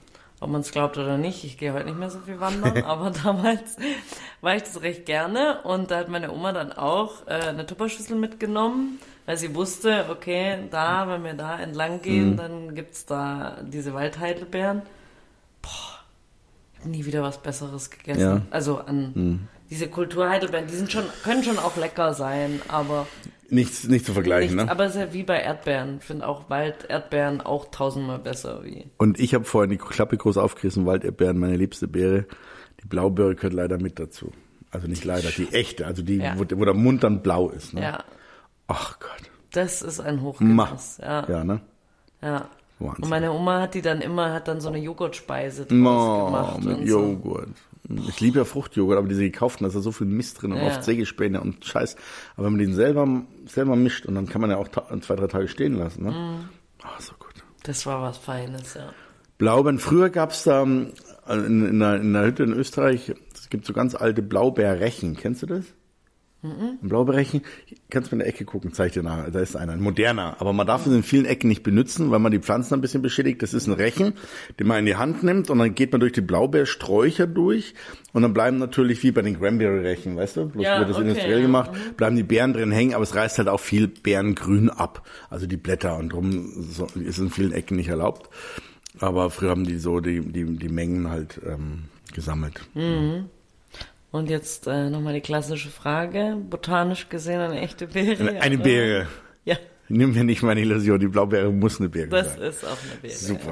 ob man es glaubt oder nicht. Ich gehe heute nicht mehr so viel wandern, aber damals war ich das recht gerne. Und da hat meine Oma dann auch äh, eine Tupperschüssel mitgenommen, weil sie wusste, okay, da, wenn wir da entlang gehen, mhm. dann gibt's da diese Waldheidelbeeren. Boah, ich habe nie wieder was Besseres gegessen. Ja. Also an mhm. diese Kulturheidelbeeren, die sind schon, können schon auch lecker sein, aber nichts, nicht zu vergleichen, nichts, ne? Aber es ist ja wie bei Erdbeeren. Ich finde auch Walderdbeeren auch tausendmal besser wie. Und ich habe vorhin die Klappe groß aufgerissen, Walderdbeeren, meine liebste Beere. Die Blaubeere gehört leider mit dazu. Also nicht leider, die echte, also die, ja. wo, wo der Mund dann blau ist. Ne? Ja. Ach Gott. Das ist ein Hochgenuss. Ja. ja, ne? Ja. Wahnsinn. Und meine Oma hat die dann immer, hat dann so eine Joghurtspeise draus no, gemacht. Mit Joghurt. So. Ich liebe ja Fruchtjoghurt, aber diese gekauften, da ist ja so viel Mist drin und ja. oft Sägespäne und Scheiß. Aber wenn man den selber, selber mischt und dann kann man ja auch ta- zwei, drei Tage stehen lassen, ne? Mm. Ach, so gut. Das war was Feines, ja. Blaubeeren. Früher gab's da in, in, einer, in einer Hütte in Österreich, es gibt so ganz alte Blaubeerrechen. Kennst du das? Mhm. Ein Blaubeerrechen, kannst du in der Ecke gucken, zeig dir nach, da ist einer, ein moderner, aber man darf es in vielen Ecken nicht benutzen, weil man die Pflanzen ein bisschen beschädigt. Das ist ein Rechen, den man in die Hand nimmt und dann geht man durch die Blaubeersträucher durch und dann bleiben natürlich wie bei den Cranberry-Rechen, weißt du, bloß ja, wird das okay, industriell ja. gemacht, bleiben die Beeren drin hängen, aber es reißt halt auch viel Beerengrün ab, also die Blätter und drum so, ist in vielen Ecken nicht erlaubt. Aber früher haben die so die, die, die Mengen halt ähm, gesammelt. Mhm. Und jetzt äh, nochmal die klassische Frage. Botanisch gesehen eine echte Beere? Eine, eine Beere. Ja. Nimm mir nicht meine Illusion, die Blaubeere muss eine Beere das sein. Das ist auch eine Beere. Super. Ja.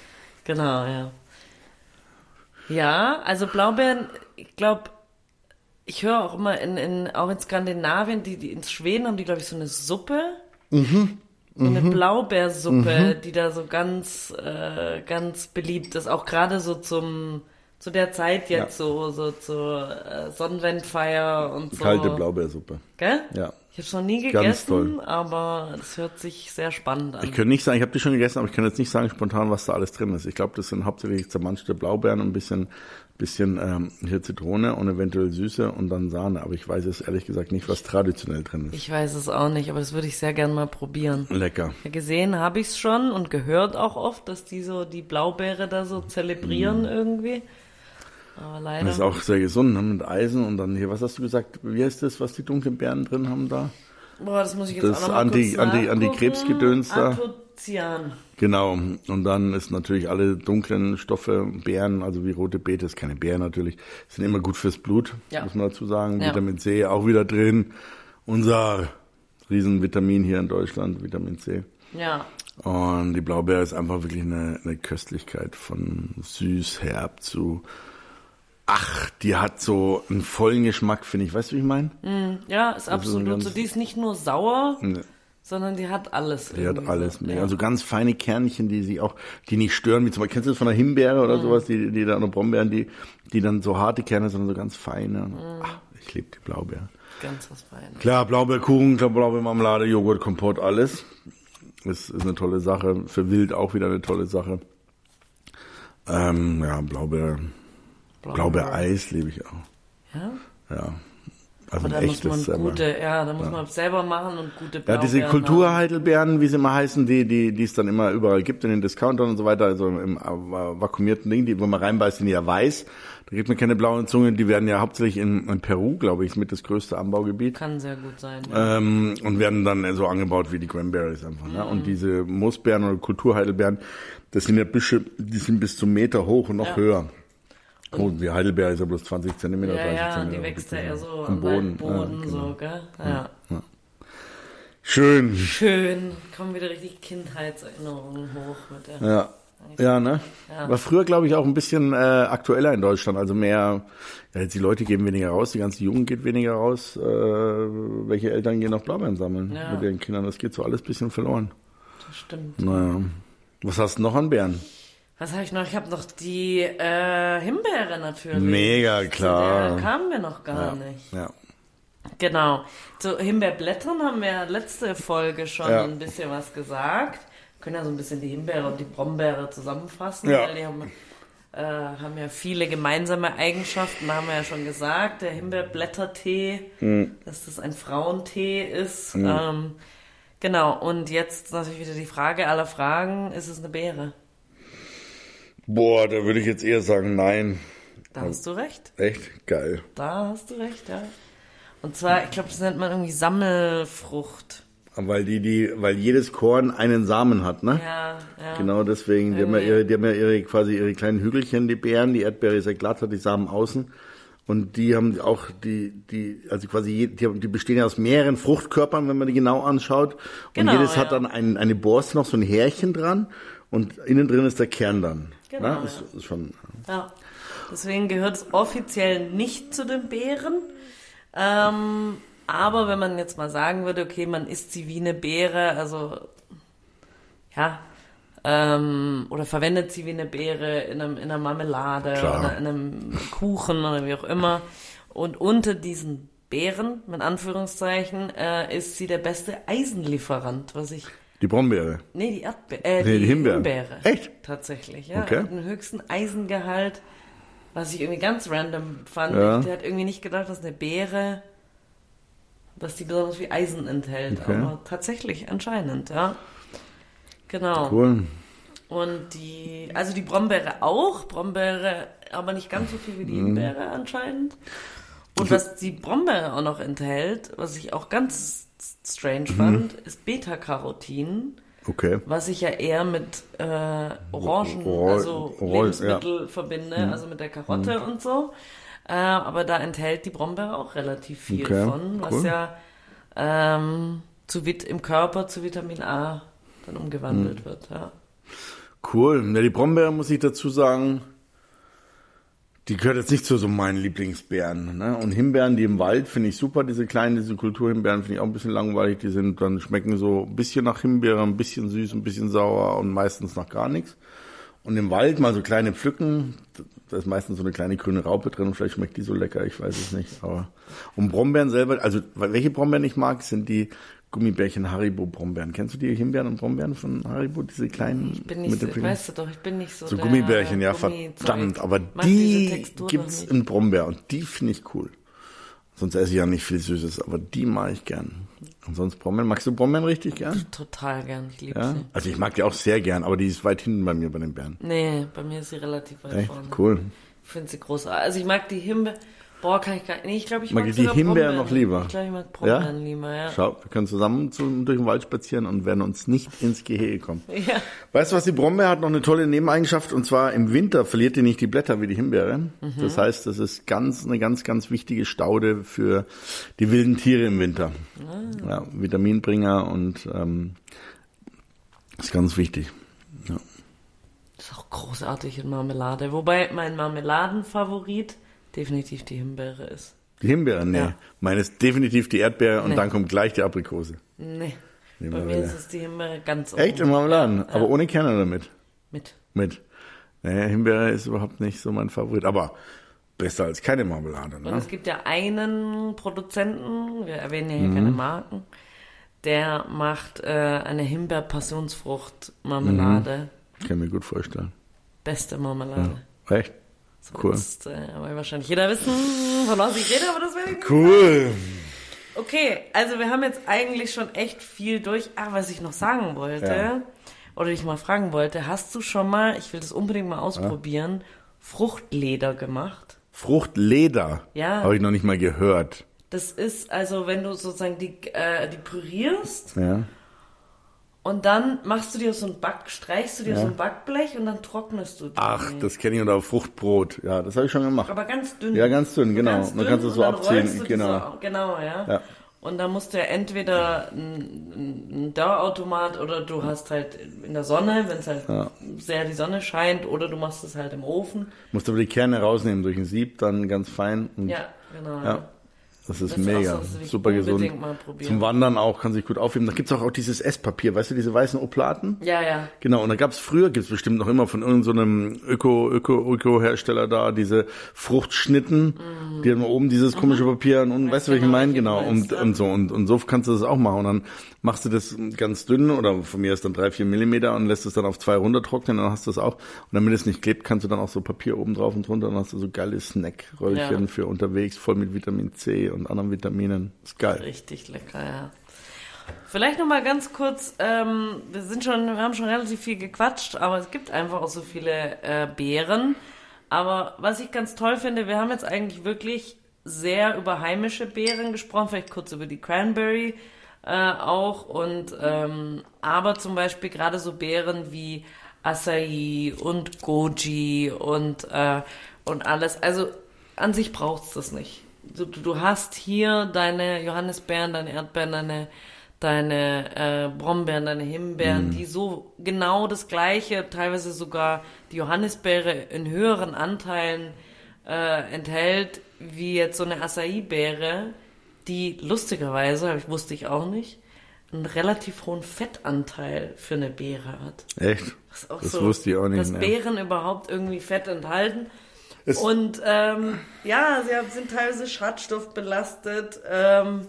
Genau, ja. Ja, also Blaubeeren, ich glaube, ich höre auch immer, in, in auch in Skandinavien, die, die in Schweden haben die, glaube ich, so eine Suppe. Mhm. So eine mhm. Blaubeersuppe, mhm. die da so ganz, äh, ganz beliebt ist. Auch gerade so zum... Zu der Zeit jetzt ja. so, so zur äh, Sonnenwendfeier und so. Kalte Blaubeersuppe. Gell? Ja. Ich habe es noch nie Ganz gegessen, toll. aber es hört sich sehr spannend an. Ich kann nicht sagen, ich habe die schon gegessen, aber ich kann jetzt nicht sagen spontan, was da alles drin ist. Ich glaube, das sind hauptsächlich zermanschte Blaubeeren und ein bisschen, bisschen ähm, hier Zitrone und eventuell Süße und dann Sahne. Aber ich weiß jetzt ehrlich gesagt nicht, was traditionell drin ist. Ich weiß es auch nicht, aber das würde ich sehr gerne mal probieren. Lecker. Ja, gesehen habe ich es schon und gehört auch oft, dass die so die Blaubeere da so zelebrieren mm. irgendwie. Aber leider. Das ist auch sehr gesund, ne? Mit Eisen und dann hier, was hast du gesagt, wie heißt das, was die dunklen Beeren drin haben da? Boah, das muss ich jetzt das auch noch mal Anti, kurz Anti, Anti-Krebsgedöns da. Anthocyan. Genau, und dann ist natürlich alle dunklen Stoffe, Beeren, also wie rote Beete, ist keine Beeren natürlich, sind immer gut fürs Blut, ja. muss man dazu sagen. Ja. Vitamin C auch wieder drin, unser Riesenvitamin hier in Deutschland, Vitamin C. Ja. Und die Blaubeere ist einfach wirklich eine, eine Köstlichkeit von süß, herb zu, ach, die hat so einen vollen Geschmack, finde ich. Weißt du, wie ich meine? Mm, ja, ist absolut so. Die ist nicht nur sauer, ne, sondern die hat alles. die hat alles. So. Ja. Ja. Also ganz feine Kernchen, die sie auch, die nicht stören, wie zum Beispiel, kennst du das von der Himbeere oder mm. sowas, die, die da, oder Brombeeren, die, die dann so harte Kerne, sondern so ganz feine. Mm. Ach, ich liebe die Blaubeere. Ganz was Feines. Klar, Blaubeerkuchen, klar, Blaubeermarmelade, Joghurt, Kompott, alles. Das ist eine tolle Sache. Für Wild auch wieder eine tolle Sache. Ähm, ja, Blaubeer, Blaubeereis liebe ich auch. Ja? Ja. Also Aber da ein muss man echtes gute, ja, da muss ja. man selber machen und gute Blaubeeren. Ja, diese Kulturheidelbeeren, wie sie immer heißen, die, die, die es dann immer überall gibt in den Discountern und so weiter, also im vakuumierten Ding, die, wo man reinbeißt, sind die ja weiß. Da gibt man keine blauen Zungen, die werden ja hauptsächlich in, in Peru, glaube ich, mit das größte Anbaugebiet. Kann sehr gut sein. Ja. Ähm, und werden dann so angebaut wie die Cranberries einfach. Ne? Mhm. Und diese Moosbeeren oder Kulturheidelbeeren, das sind ja Büsche, die sind bis zum Meter hoch und noch ja. höher. Oh, die Heidelbeere ist ja bloß zwanzig Zentimeter, ja, dreißig ja, Zentimeter. Die wächst ja eher so am Boden, Boden ja, genau. so, gell? Ja. Ja, ja. Schön. Schön. Kommen wieder richtig Kindheitserinnerungen hoch mit der. Ja. Ja, ne? Ja. War früher, glaube ich, auch ein bisschen äh, aktueller in Deutschland. Also mehr, ja, jetzt die Leute gehen weniger raus, die ganze Jugend geht weniger raus. Äh, welche Eltern gehen noch Blaubeeren sammeln ja. mit ihren Kindern? Das geht so alles ein bisschen verloren. Das stimmt. Naja. Was hast du noch an Beeren? Was habe ich noch? Ich habe noch die äh, Himbeere natürlich. Mega, klar. Da kamen wir noch gar ja. nicht. Ja. Genau. Zu Himbeerblättern haben wir letzte Folge schon ja. ein bisschen was gesagt. Wir können ja so ein bisschen die Himbeere und die Brombeere zusammenfassen, ja. weil die haben, äh, haben ja viele gemeinsame Eigenschaften. Da haben wir ja schon gesagt, der Himbeerblättertee, mhm. dass das ein Frauentee ist. Mhm. Ähm, genau. Und jetzt natürlich wieder die Frage aller Fragen, ist es eine Beere? Boah, da würde ich jetzt eher sagen, nein. Da hast du recht. Echt? Geil. Da hast du recht, ja. Und zwar, ich glaube, das nennt man irgendwie Sammelfrucht. Weil die, die, weil jedes Korn einen Samen hat, ne? Ja, ja. Genau deswegen, die haben ja ihre, die haben ja ihre, quasi ihre kleinen Hügelchen, die Beeren, die Erdbeere ist ja glatt, hat die Samen außen. Und die haben auch die, die, also quasi, die, die bestehen ja aus mehreren Fruchtkörpern, wenn man die genau anschaut. Und genau, jedes ja. hat dann ein, eine Borste, noch so ein Härchen dran. Und innen drin ist der Kern dann. Genau. Ne? Das ja. ist schon. Ja. Deswegen gehört es offiziell nicht zu den Beeren. Ähm, aber wenn man jetzt mal sagen würde, okay, man isst sie wie eine Beere, also, ja, ähm, oder verwendet sie wie eine Beere in, einem, in einer Marmelade Klar. oder in einem Kuchen oder wie auch immer. Und unter diesen Beeren, mit Anführungszeichen, äh, ist sie der beste Eisenlieferant, was ich... Die Brombeere? Nee, die Erdbeere. Äh, nee, die, die Himbeere. Himbeere. Echt? Tatsächlich, ja. Okay. Hat den höchsten Eisengehalt, was ich irgendwie ganz random fand. Ja. Der hat irgendwie nicht gedacht, dass eine Beere, dass die besonders viel Eisen enthält. Okay. Aber tatsächlich, anscheinend, ja. Genau. Cool. Und die, also die Brombeere auch, Brombeere, aber nicht ganz so viel wie die Himbeere anscheinend. Und was die Brombeere auch noch enthält, was ich auch ganz strange fand, mhm. ist Beta-Carotin. Okay. Was ich ja eher mit äh, Orangen, Or- also Or- Lebensmittel ja. verbinde, mhm. also mit der Karotte mhm. und so. Äh, aber da enthält die Brombeere auch relativ viel okay. von, was cool. ja ähm, zu Vit- im Körper zu Vitamin A dann umgewandelt mhm. wird. Ja. Cool. Ja, die Brombeere, muss ich dazu sagen, die gehört jetzt nicht zu so meinen Lieblingsbeeren. Ne? Und Himbeeren, die im Wald, finde ich super. Diese kleinen, diese Kulturhimbeeren finde ich auch ein bisschen langweilig. Die sind dann schmecken so ein bisschen nach Himbeere, ein bisschen süß, ein bisschen sauer und meistens nach gar nichts. Und im Wald mal so kleine pflücken, da ist meistens so eine kleine grüne Raupe drin. Vielleicht schmeckt die so lecker, ich weiß es nicht. Aber und Brombeeren selber, also welche Brombeeren ich mag, sind die Gummibärchen Haribo-Brombeeren. Kennst du die Himbeeren und Brombeeren von Haribo, diese kleinen? Ich bin nicht mit so, den weißt du doch, ich bin nicht so So der Gummibärchen, ja, Gummizeug. verdammt. Aber Mag die gibt's in Brombeer und die finde ich cool. Sonst esse ich ja nicht viel Süßes, aber die mag ich gern. Und sonst Brombeeren. Magst du Brombeeren richtig gern? Total gern, ich liebe ja? sie. Also ich mag die auch sehr gern, aber die ist weit hinten bei mir bei den Beeren. Nee, bei mir ist sie relativ weit Echt? vorne. Cool. Ich finde sie großartig. Also ich mag die Himbeeren. Boah, kann ich gar nicht. Nee, ich glaube, ich mag, mag ich sogar die Himbeeren Brombeeren noch lieber. Ich glaube, ich mag Brombeeren ja? lieber, ja. Schau, wir können zusammen zu, durch den Wald spazieren und werden uns nicht ins Gehege kommen. Ja. Weißt du was, die Brombeere hat noch eine tolle Nebeneigenschaft und zwar im Winter verliert die nicht die Blätter wie die Himbeere. Mhm. Das heißt, das ist ganz eine ganz, ganz wichtige Staude für die wilden Tiere im Winter. Ah. Ja, Vitaminbringer und ähm, Das ist ganz wichtig. Ja. Das ist auch großartig in Marmelade. Wobei mein Marmeladenfavorit definitiv die Himbeere ist. Die Himbeere? Nee. Ja. Meine ist definitiv die Erdbeere und Nee. dann kommt gleich die Aprikose. Nee. Die Bei mir Marmelade. ist es die Himbeere ganz oben. Echt, im Marmeladen? Ja, ja. Aber ohne Kerne oder mit? Mit. Mit. Naja, Himbeere ist überhaupt nicht so mein Favorit. Aber besser als keine Marmelade. Ne? Und es gibt ja einen Produzenten, wir erwähnen ja hier mhm. keine Marken, der macht äh, eine Himbeer-Passionsfrucht-Marmelade. Mhm. Kann mir gut vorstellen. Beste Marmelade. Ja. Echt? So Cool. Jetzt, äh, will wahrscheinlich jeder wissen, von was ich rede, aber das werde ich nicht Cool. sagen. Okay, also wir haben jetzt eigentlich schon echt viel durch. Ah, was ich noch sagen wollte, Ja. oder ich mal fragen wollte, hast du schon mal, ich will das unbedingt mal ausprobieren, ja. Fruchtleder gemacht? Fruchtleder? Ja. Habe ich noch nicht mal gehört. Das ist also, wenn du sozusagen die, äh, die pürierst Ja. und dann machst du dir so ein Back, streichst du dir Ja. so ein Backblech und dann trocknest du die. Ach, das kenne ich unter Fruchtbrot. Ja, das habe ich schon gemacht. Aber ganz dünn. Ja, ganz dünn, genau. Ganz Dann kannst du es so und dann abziehen, rollst du die genau. So, genau, ja. Ja. Und da musst du ja entweder ein Dörrautomat oder du hast halt in der Sonne, wenn es halt Ja. sehr die Sonne scheint, oder du machst es halt im Ofen. Musst aber die Kerne rausnehmen durch ein Sieb, dann ganz fein. Und Ja, genau. Ja. Das ist Das ist mega, auch so, das will ich super gesund. unbedingt mal probieren. Zum Wandern auch, kann sich gut aufheben. Da gibt's auch, auch dieses Esspapier, weißt du, diese weißen Oplaten? Ja, ja. Genau, und da gab's früher, gibt's bestimmt noch immer von irgendeinem so Öko, Öko, Öko-Hersteller da, diese Fruchtschnitten, mm. die haben oben dieses komische Papier und, und weißt du, was ich genau, meine? welche Genau, du und, meinst, ja. und so, und, und so kannst du das auch machen. Und dann machst du das ganz dünn oder von mir ist dann drei, vier Millimeter und lässt es dann auf zwei runtertrocknen, dann hast du das auch. Und damit es nicht klebt, kannst du dann auch so Papier oben drauf und drunter, dann hast du so geile Snackröllchen Ja. für unterwegs, voll mit Vitamin C und anderen Vitaminen. Ist geil. Richtig lecker, ja. Vielleicht noch mal ganz kurz, ähm, wir sind schon, wir haben schon relativ viel gequatscht, aber es gibt einfach auch so viele äh, Beeren. Aber was ich ganz toll finde, wir haben jetzt eigentlich wirklich sehr über heimische Beeren gesprochen, vielleicht kurz über die Cranberry äh, auch. Und ähm, aber zum Beispiel gerade so Beeren wie Acai und Goji und äh, und alles. Also an sich braucht's das nicht. Du, du hast hier deine Johannisbeeren, deine Erdbeeren, deine, deine äh, Brombeeren, deine Himbeeren, mm. die so genau das Gleiche, teilweise sogar die Johannisbeere in höheren Anteilen äh, enthält, wie jetzt so eine Acai-Beere, die lustigerweise, wusste ich auch nicht, einen relativ hohen Fettanteil für eine Beere hat. Echt? Das, ist auch das so, wusste ich auch nicht. Dass Ne? Beeren überhaupt irgendwie Fett enthalten. Es Und ähm, ja, sie haben- sind teilweise schadstoffbelastet ähm,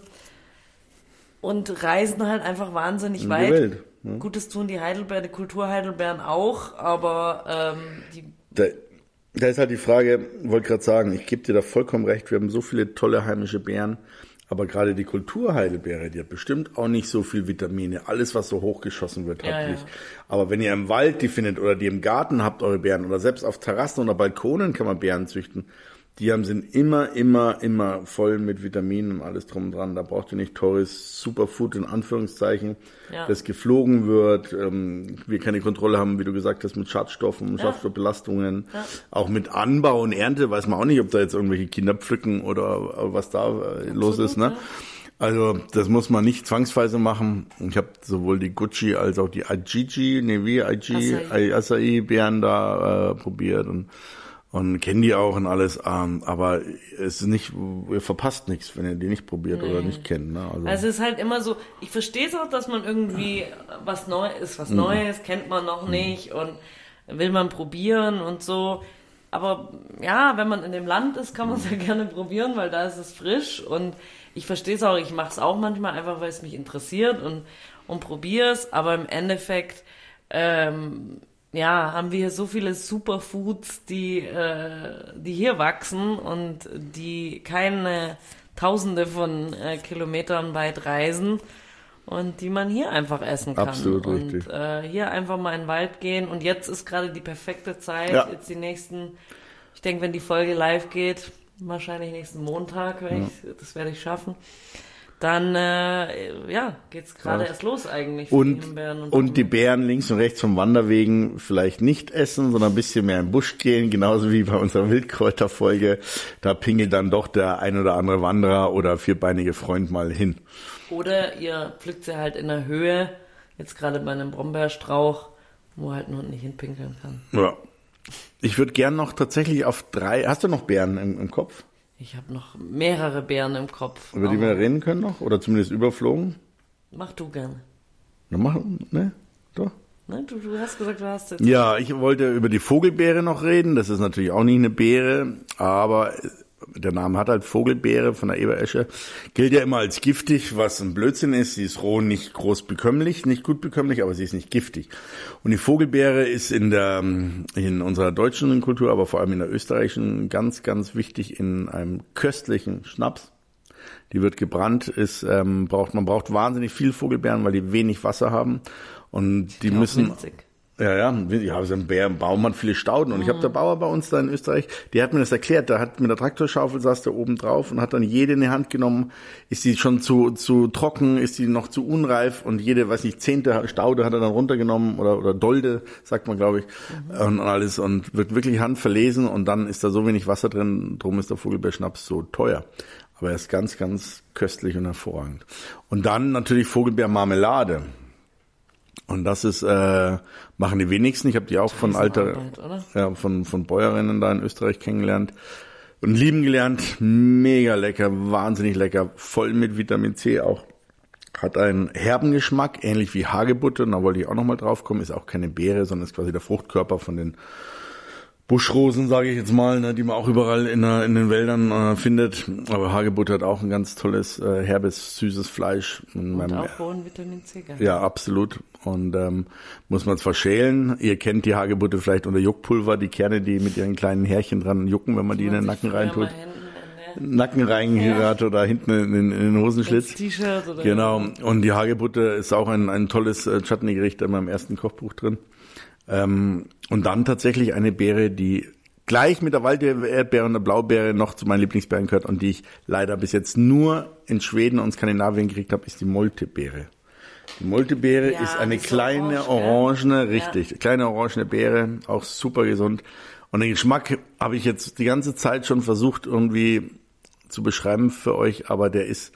und reisen halt einfach wahnsinnig in die weit. Welt. Ne? Gutes tun die Heidelbeeren, die Kulturheidelbeeren auch, aber ähm, die Da, da ist halt die Frage, wollte gerade sagen, ich gebe dir da vollkommen recht, wir haben so viele tolle heimische Beeren, aber gerade die Kulturheidelbeere, die hat bestimmt auch nicht so viel Vitamine. Alles, was so hochgeschossen wird, hat Ja, ja. nicht. Aber wenn ihr im Wald die findet oder die im Garten habt, eure Beeren, oder selbst auf Terrassen oder Balkonen kann man Beeren züchten, die haben, sind immer, immer, immer voll mit Vitaminen und alles drum und dran. Da braucht ihr nicht teures Superfood in Anführungszeichen, Ja. das geflogen wird, ähm, wir keine Kontrolle haben, wie du gesagt hast, mit Schadstoffen, Ja. Schadstoffbelastungen, Ja. auch mit Anbau und Ernte, weiß man auch nicht, ob da jetzt irgendwelche Kinder pflücken oder was da äh, los ist, ne? ja. Also das muss man nicht zwangsweise machen. Ich habe sowohl die Gucci als auch die Ajiji, nee wie Aji, Acai. Acai Beeren da äh, probiert und und kennen die auch und alles, ähm, aber es ist nicht, ihr verpasst nichts, wenn ihr die nicht probiert oder nicht kennt. Ne? Also, Also es ist halt immer so, ich verstehe es auch, dass man irgendwie was Neues, was Neues, kennt man noch nicht und will man probieren und so. Aber ja, wenn man in dem Land ist, kann man es ja gerne probieren, weil da ist es frisch und ich verstehe es auch, ich mache es auch manchmal einfach, weil es mich interessiert und, und probiere es, aber im Endeffekt ähm, ja, haben wir hier so viele Superfoods, die, äh, die hier wachsen und die keine Tausende von äh, Kilometern weit reisen und die man hier einfach essen kann. Absolut und, richtig. Äh, hier einfach mal in den Wald gehen und jetzt ist gerade die perfekte Zeit, Ja. jetzt die nächsten, ich denke, wenn die Folge live geht, wahrscheinlich nächsten Montag, wenn ich, das werde ich schaffen, dann äh, ja, geht's gerade Ja. erst los eigentlich für und, die Himbeeren und, und die Beeren links und rechts vom Wanderwegen vielleicht nicht essen, sondern ein bisschen mehr im Busch gehen, genauso wie bei unserer Wildkräuterfolge. Da pingelt dann doch der ein oder andere Wanderer oder vierbeinige Freund mal hin. Oder ihr pflückt sie halt in der Höhe, Jetzt gerade bei einem Brombeerstrauch, wo halt ein Hund nicht hinpinkeln kann. Ja. Ich würde gern noch tatsächlich auf drei, hast du noch Beeren im, im Kopf? Ich habe noch mehrere Beeren im Kopf. Über die wir reden können noch? Oder zumindest überflogen? Mach du gerne. Na, mach, ne? Doch. Ne, du, du hast gesagt, du hast jetzt... Ja, ich wollte über die Vogelbeere noch reden. Das ist natürlich auch nicht eine Beere, aber der Name hat halt Vogelbeere von der Eberesche. Gilt ja immer als giftig, was ein Blödsinn ist. Sie ist roh nicht groß bekömmlich, nicht gut bekömmlich, aber sie ist nicht giftig. Und die Vogelbeere ist in der, in unserer deutschen Kultur, aber vor allem in der österreichischen, ganz, ganz wichtig in einem köstlichen Schnaps. Die wird gebrannt, ist, ähm, braucht, man braucht wahnsinnig viel Vogelbeeren, weil die wenig Wasser haben. Und die Ja, müssen, winzig. ja, ja, ja, so ein Bär, ein Baum hat viele Stauden. Und ich habe der Bauer bei uns da in Österreich, der hat mir das erklärt, der hat mit der Traktorschaufel saß der oben drauf und hat dann jede in die Hand genommen, ist die schon zu, zu trocken, ist die noch zu unreif und jede, weiß nicht, zehnte Staude hat er dann runtergenommen oder, oder Dolde, sagt man, glaube ich, mhm. und alles und wird wirklich handverlesen und dann ist da so wenig Wasser drin, drum ist der Vogelbeerschnaps so teuer. Aber er ist ganz, ganz köstlich und hervorragend. Und dann natürlich Vogelbeermarmelade. Und das ist, äh, machen die wenigsten. Ich habe die auch von alter, ja, von, von Bäuerinnen da in Österreich kennengelernt und lieben gelernt. Mega lecker, wahnsinnig lecker, voll mit Vitamin C auch. Hat einen herben Geschmack, ähnlich wie Hagebutte. Und da wollte ich auch nochmal drauf kommen. Ist auch keine Beere, sondern ist quasi der Fruchtkörper von den Buschrosen, sage ich jetzt mal, ne, die man auch überall in, der, in den Wäldern äh, findet. Aber Hagebutte hat auch ein ganz tolles, äh, herbes, süßes Fleisch. Und meinem, auch hohen Vitamin C. Gehabt. Ja, absolut. Und ähm, muss man es verschälen. Ihr kennt die Hagebutte vielleicht unter Juckpulver, die Kerne, die mit ihren kleinen Härchen dran jucken, wenn man die, die in den Nacken reintut. Nacken reingerät ja. oder hinten in, in, in den Hosenschlitz. T-Shirt oder genau. Und die Hagebutte ist auch ein, ein tolles äh, Chutney-Gericht in meinem ersten Kochbuch drin. Ähm, und dann tatsächlich eine Beere, die gleich mit der Walderdbeere und der Blaubeere noch zu meinen Lieblingsbeeren gehört und die ich leider bis jetzt nur in Schweden und Skandinavien gekriegt habe, ist die Moltebeere. Die Moltebeere ja, ist eine ist kleine so orange, orangene, ja. richtig, kleine orangene Beere, auch super gesund. Und den Geschmack habe ich jetzt die ganze Zeit schon versucht irgendwie zu beschreiben für euch, aber der ist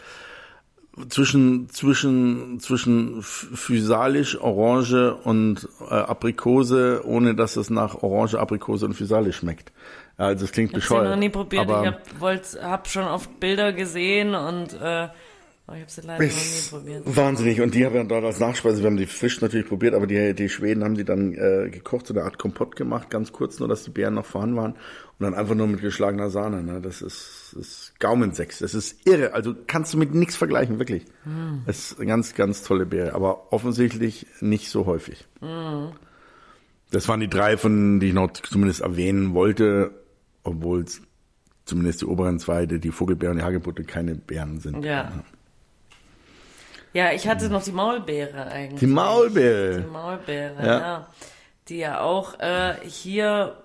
zwischen zwischen zwischen physalis, Orange und äh, Aprikose, ohne dass es nach Orange, Aprikose und Physalis schmeckt. Also das klingt ich bescheuert. Ich habe noch nie probiert. Aber ich habe hab schon oft Bilder gesehen und äh, ich habe sie leider noch nie probiert. Wahnsinnig. Und die haben wir dort als Nachspeise, wir haben die frisch natürlich probiert, aber die, die Schweden haben die dann äh, gekocht, so eine Art Kompott gemacht, ganz kurz, nur dass die Beeren noch vorhanden waren. Und dann einfach nur mit geschlagener Sahne. Ne? Das ist, ist Gaumensex. Das ist irre. Also kannst du mit nichts vergleichen, wirklich. Mm. Das ist eine ganz, ganz tolle Beere. Aber offensichtlich nicht so häufig. Mm. Das waren die drei, von die ich noch zumindest erwähnen wollte, obwohl es zumindest die oberen zwei, die Vogelbeere und die Hagebutte, keine Beeren sind. Ja. ja. Ja, ich hatte noch die Maulbeere eigentlich. Die Maulbeere. Die Maulbeere, ja. ja. Die ja auch äh, hier,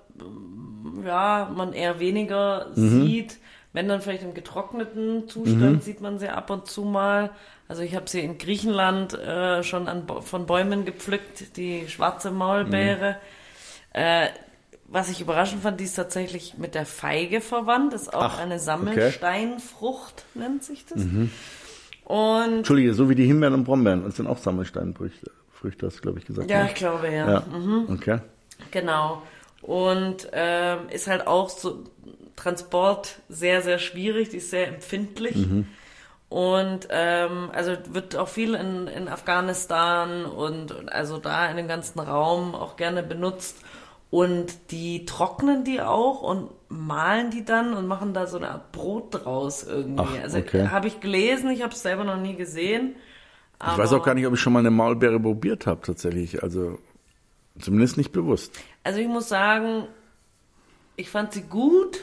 ja, man eher weniger mhm. sieht. Wenn dann vielleicht im getrockneten Zustand mhm. sieht man sie ab und zu mal. Also ich habe sie in Griechenland äh, schon an, von Bäumen gepflückt, die schwarze Maulbeere. Mhm. Äh, was ich überraschend fand, die ist tatsächlich mit der Feige verwandt. Das ist auch Ach, eine Sammelsteinfrucht, okay. nennt sich das. Mhm. Und Entschuldige, so wie die Himbeeren und Brombeeren, das sind auch Sammelsteinfrüchte, Früchte, hast du, glaube ich, gesagt. Ja, ne? ich glaube, ja. ja. Mhm. Okay. Genau. Und ähm, ist halt auch so Transport sehr, sehr schwierig, die ist sehr empfindlich. Mhm. Und ähm, also wird auch viel in, in Afghanistan und, und also da in dem ganzen Raum auch gerne benutzt. Und die trocknen die auch und mahlen die dann und machen da so eine Art Brot draus irgendwie. Ach, also okay. habe ich gelesen, ich habe es selber noch nie gesehen. Ich weiß auch gar nicht, ob ich schon mal eine Maulbeere probiert habe tatsächlich. Also zumindest nicht bewusst. Also ich muss sagen, ich fand sie gut,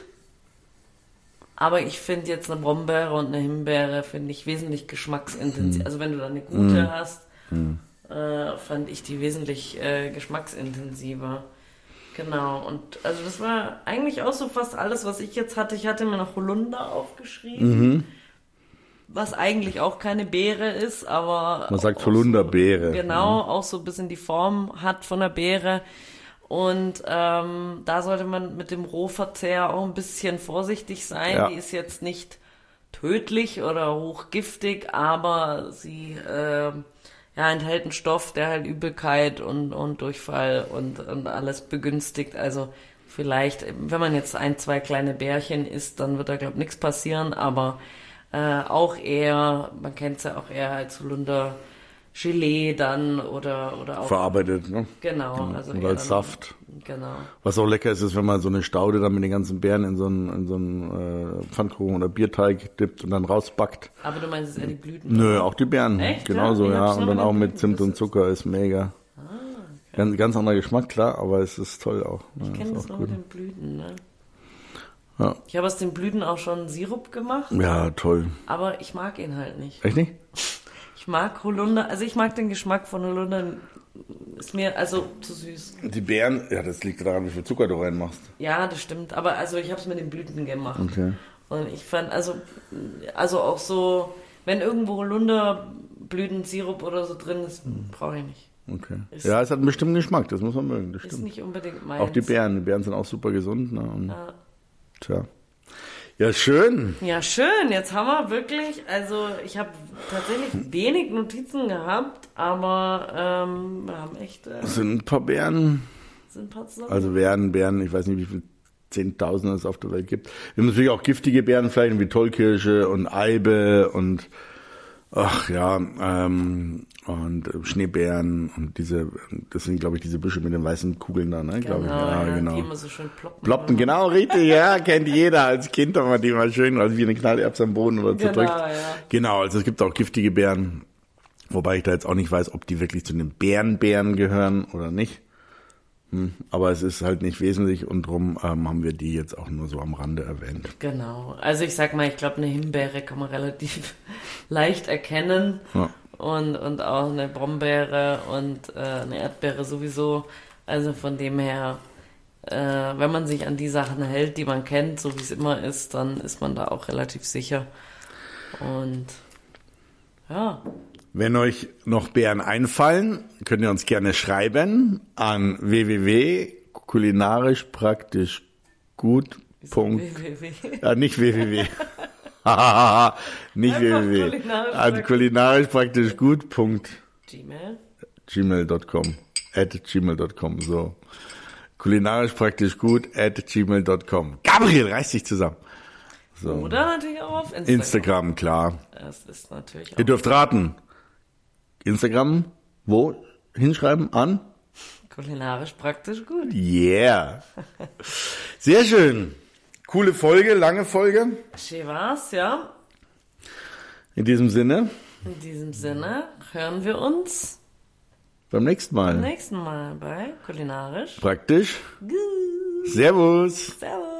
aber ich finde jetzt eine Brombeere und eine Himbeere finde ich wesentlich geschmacksintensiv. Hm. Also wenn du da eine gute hm. hast, hm. Äh, fand ich die wesentlich äh, geschmacksintensiver. Genau, und also das war eigentlich auch so fast alles, was ich jetzt hatte. Ich hatte mir noch Holunder aufgeschrieben, mhm. was eigentlich auch keine Beere ist, aber... Man sagt Holunderbeere. So, genau, mhm. auch so ein bisschen die Form hat von der Beere. Und ähm, da sollte man mit dem Rohverzehr auch ein bisschen vorsichtig sein. Ja. Die ist jetzt nicht tödlich oder hochgiftig, aber sie... Äh, ja, enthält einen Stoff, der halt Übelkeit und, und Durchfall und, und alles begünstigt. Also vielleicht, wenn man jetzt ein, zwei kleine Bärchen isst, dann wird da, glaube ich, nichts passieren, aber äh, auch eher, man kennt es ja auch eher als Holunder Gelee dann oder oder auch verarbeitet, ne? Genau, also oder als dann, Saft. Genau. Was auch lecker ist, ist, wenn man so eine Staude dann mit den ganzen Beeren in so einen, in so einen äh, Pfannkuchen oder Bierteig dippt und dann rausbackt. Aber du meinst, es eher die Blüten? Nö, oder? auch die Beeren. Echt? Genauso, Ja? ja. Und dann auch mit Blüten. Zimt Das und ist- Zucker ist mega. Ah, okay. Ganz, ganz anderer Geschmack, klar, aber es ist toll auch. Ja, Ich kenne ist das auch nur gut. mit den Blüten, ne? Ja. Ich habe aus den Blüten auch schon Sirup gemacht, ja, toll. aber ich mag ihn halt nicht. Echt nicht? Ich mag Holunder, also ich mag den Geschmack von Holunder, ist mir also zu süß. Die Beeren, ja, das liegt daran, wie viel Zucker du reinmachst. Ja, das stimmt, aber also ich habe es mit den Blüten gemacht. Okay. Und ich fand, also, also auch so, wenn irgendwo Holunderblütensirup oder so drin ist, brauche ich nicht. Okay. Ist- ja, es hat einen bestimmten Geschmack, das muss man mögen, das Ist stimmt. nicht unbedingt meins. Auch die Beeren, die Beeren sind auch super gesund. Ne? Und, Ja. tja. Ja, schön. Ja, schön. Jetzt haben wir wirklich, also ich habe tatsächlich wenig Notizen gehabt, aber ähm, wir haben echt, äh, Es sind ein paar Beeren, sind ein paar zusammen. also Beeren, Beeren, ich weiß nicht, wie viele Zehntausende es auf der Welt gibt. Wir haben natürlich auch giftige Beeren, vielleicht wie Tollkirsche und Eibe und ach ja, ähm, und äh, Schneebeeren und diese, das sind, glaube ich, diese Büsche mit den weißen Kugeln da, ne? genau, Glaube ich. ja, Ja, genau. die immer so schön ploppen. Ploppen, genau, richtig, ja, kennt jeder. Als Kind haben wir die mal schön, also wie eine Knallerbse am Boden oder Genau, zerdrückt. ja. Genau, also es gibt auch giftige Beeren, wobei ich da jetzt auch nicht weiß, ob die wirklich zu den Bärenbeeren gehören oder nicht. Hm, aber es ist halt nicht wesentlich und drum ähm, haben wir die jetzt auch nur so am Rande erwähnt. Genau. Also ich sag mal, ich glaube, eine Himbeere kann man relativ leicht erkennen. Ja. Und, und auch eine Brombeere und äh, eine Erdbeere sowieso. Also von dem her, äh, wenn man sich an die Sachen hält, die man kennt, so wie es immer ist, dann ist man da auch relativ sicher. Und ja, Wenn euch noch Beeren einfallen, könnt ihr uns gerne schreiben an w w w punkt kulinarisch praktisch gut. www. Ja, nicht w w w. nicht Einfach w w w. kulinarisch An praktisch- kulinarisch praktisch gut. Gmail. gmail punkt com at gmail punkt com so kulinarisch praktisch gut at gmail punkt com. Gabriel, reiß dich zusammen. So. Oder natürlich auch auf Instagram. Instagram, klar. Das ist natürlich auch Ihr dürft raten. Instagram, wo hinschreiben? An? kulinarisch praktisch gut. Yeah. Sehr schön. Coole Folge, lange Folge. Schön war's, ja. In diesem Sinne, In diesem Sinne hören wir uns beim nächsten beim Mal. nächsten Mal bei Kulinarisch. Praktisch. Gut. Servus. Servus.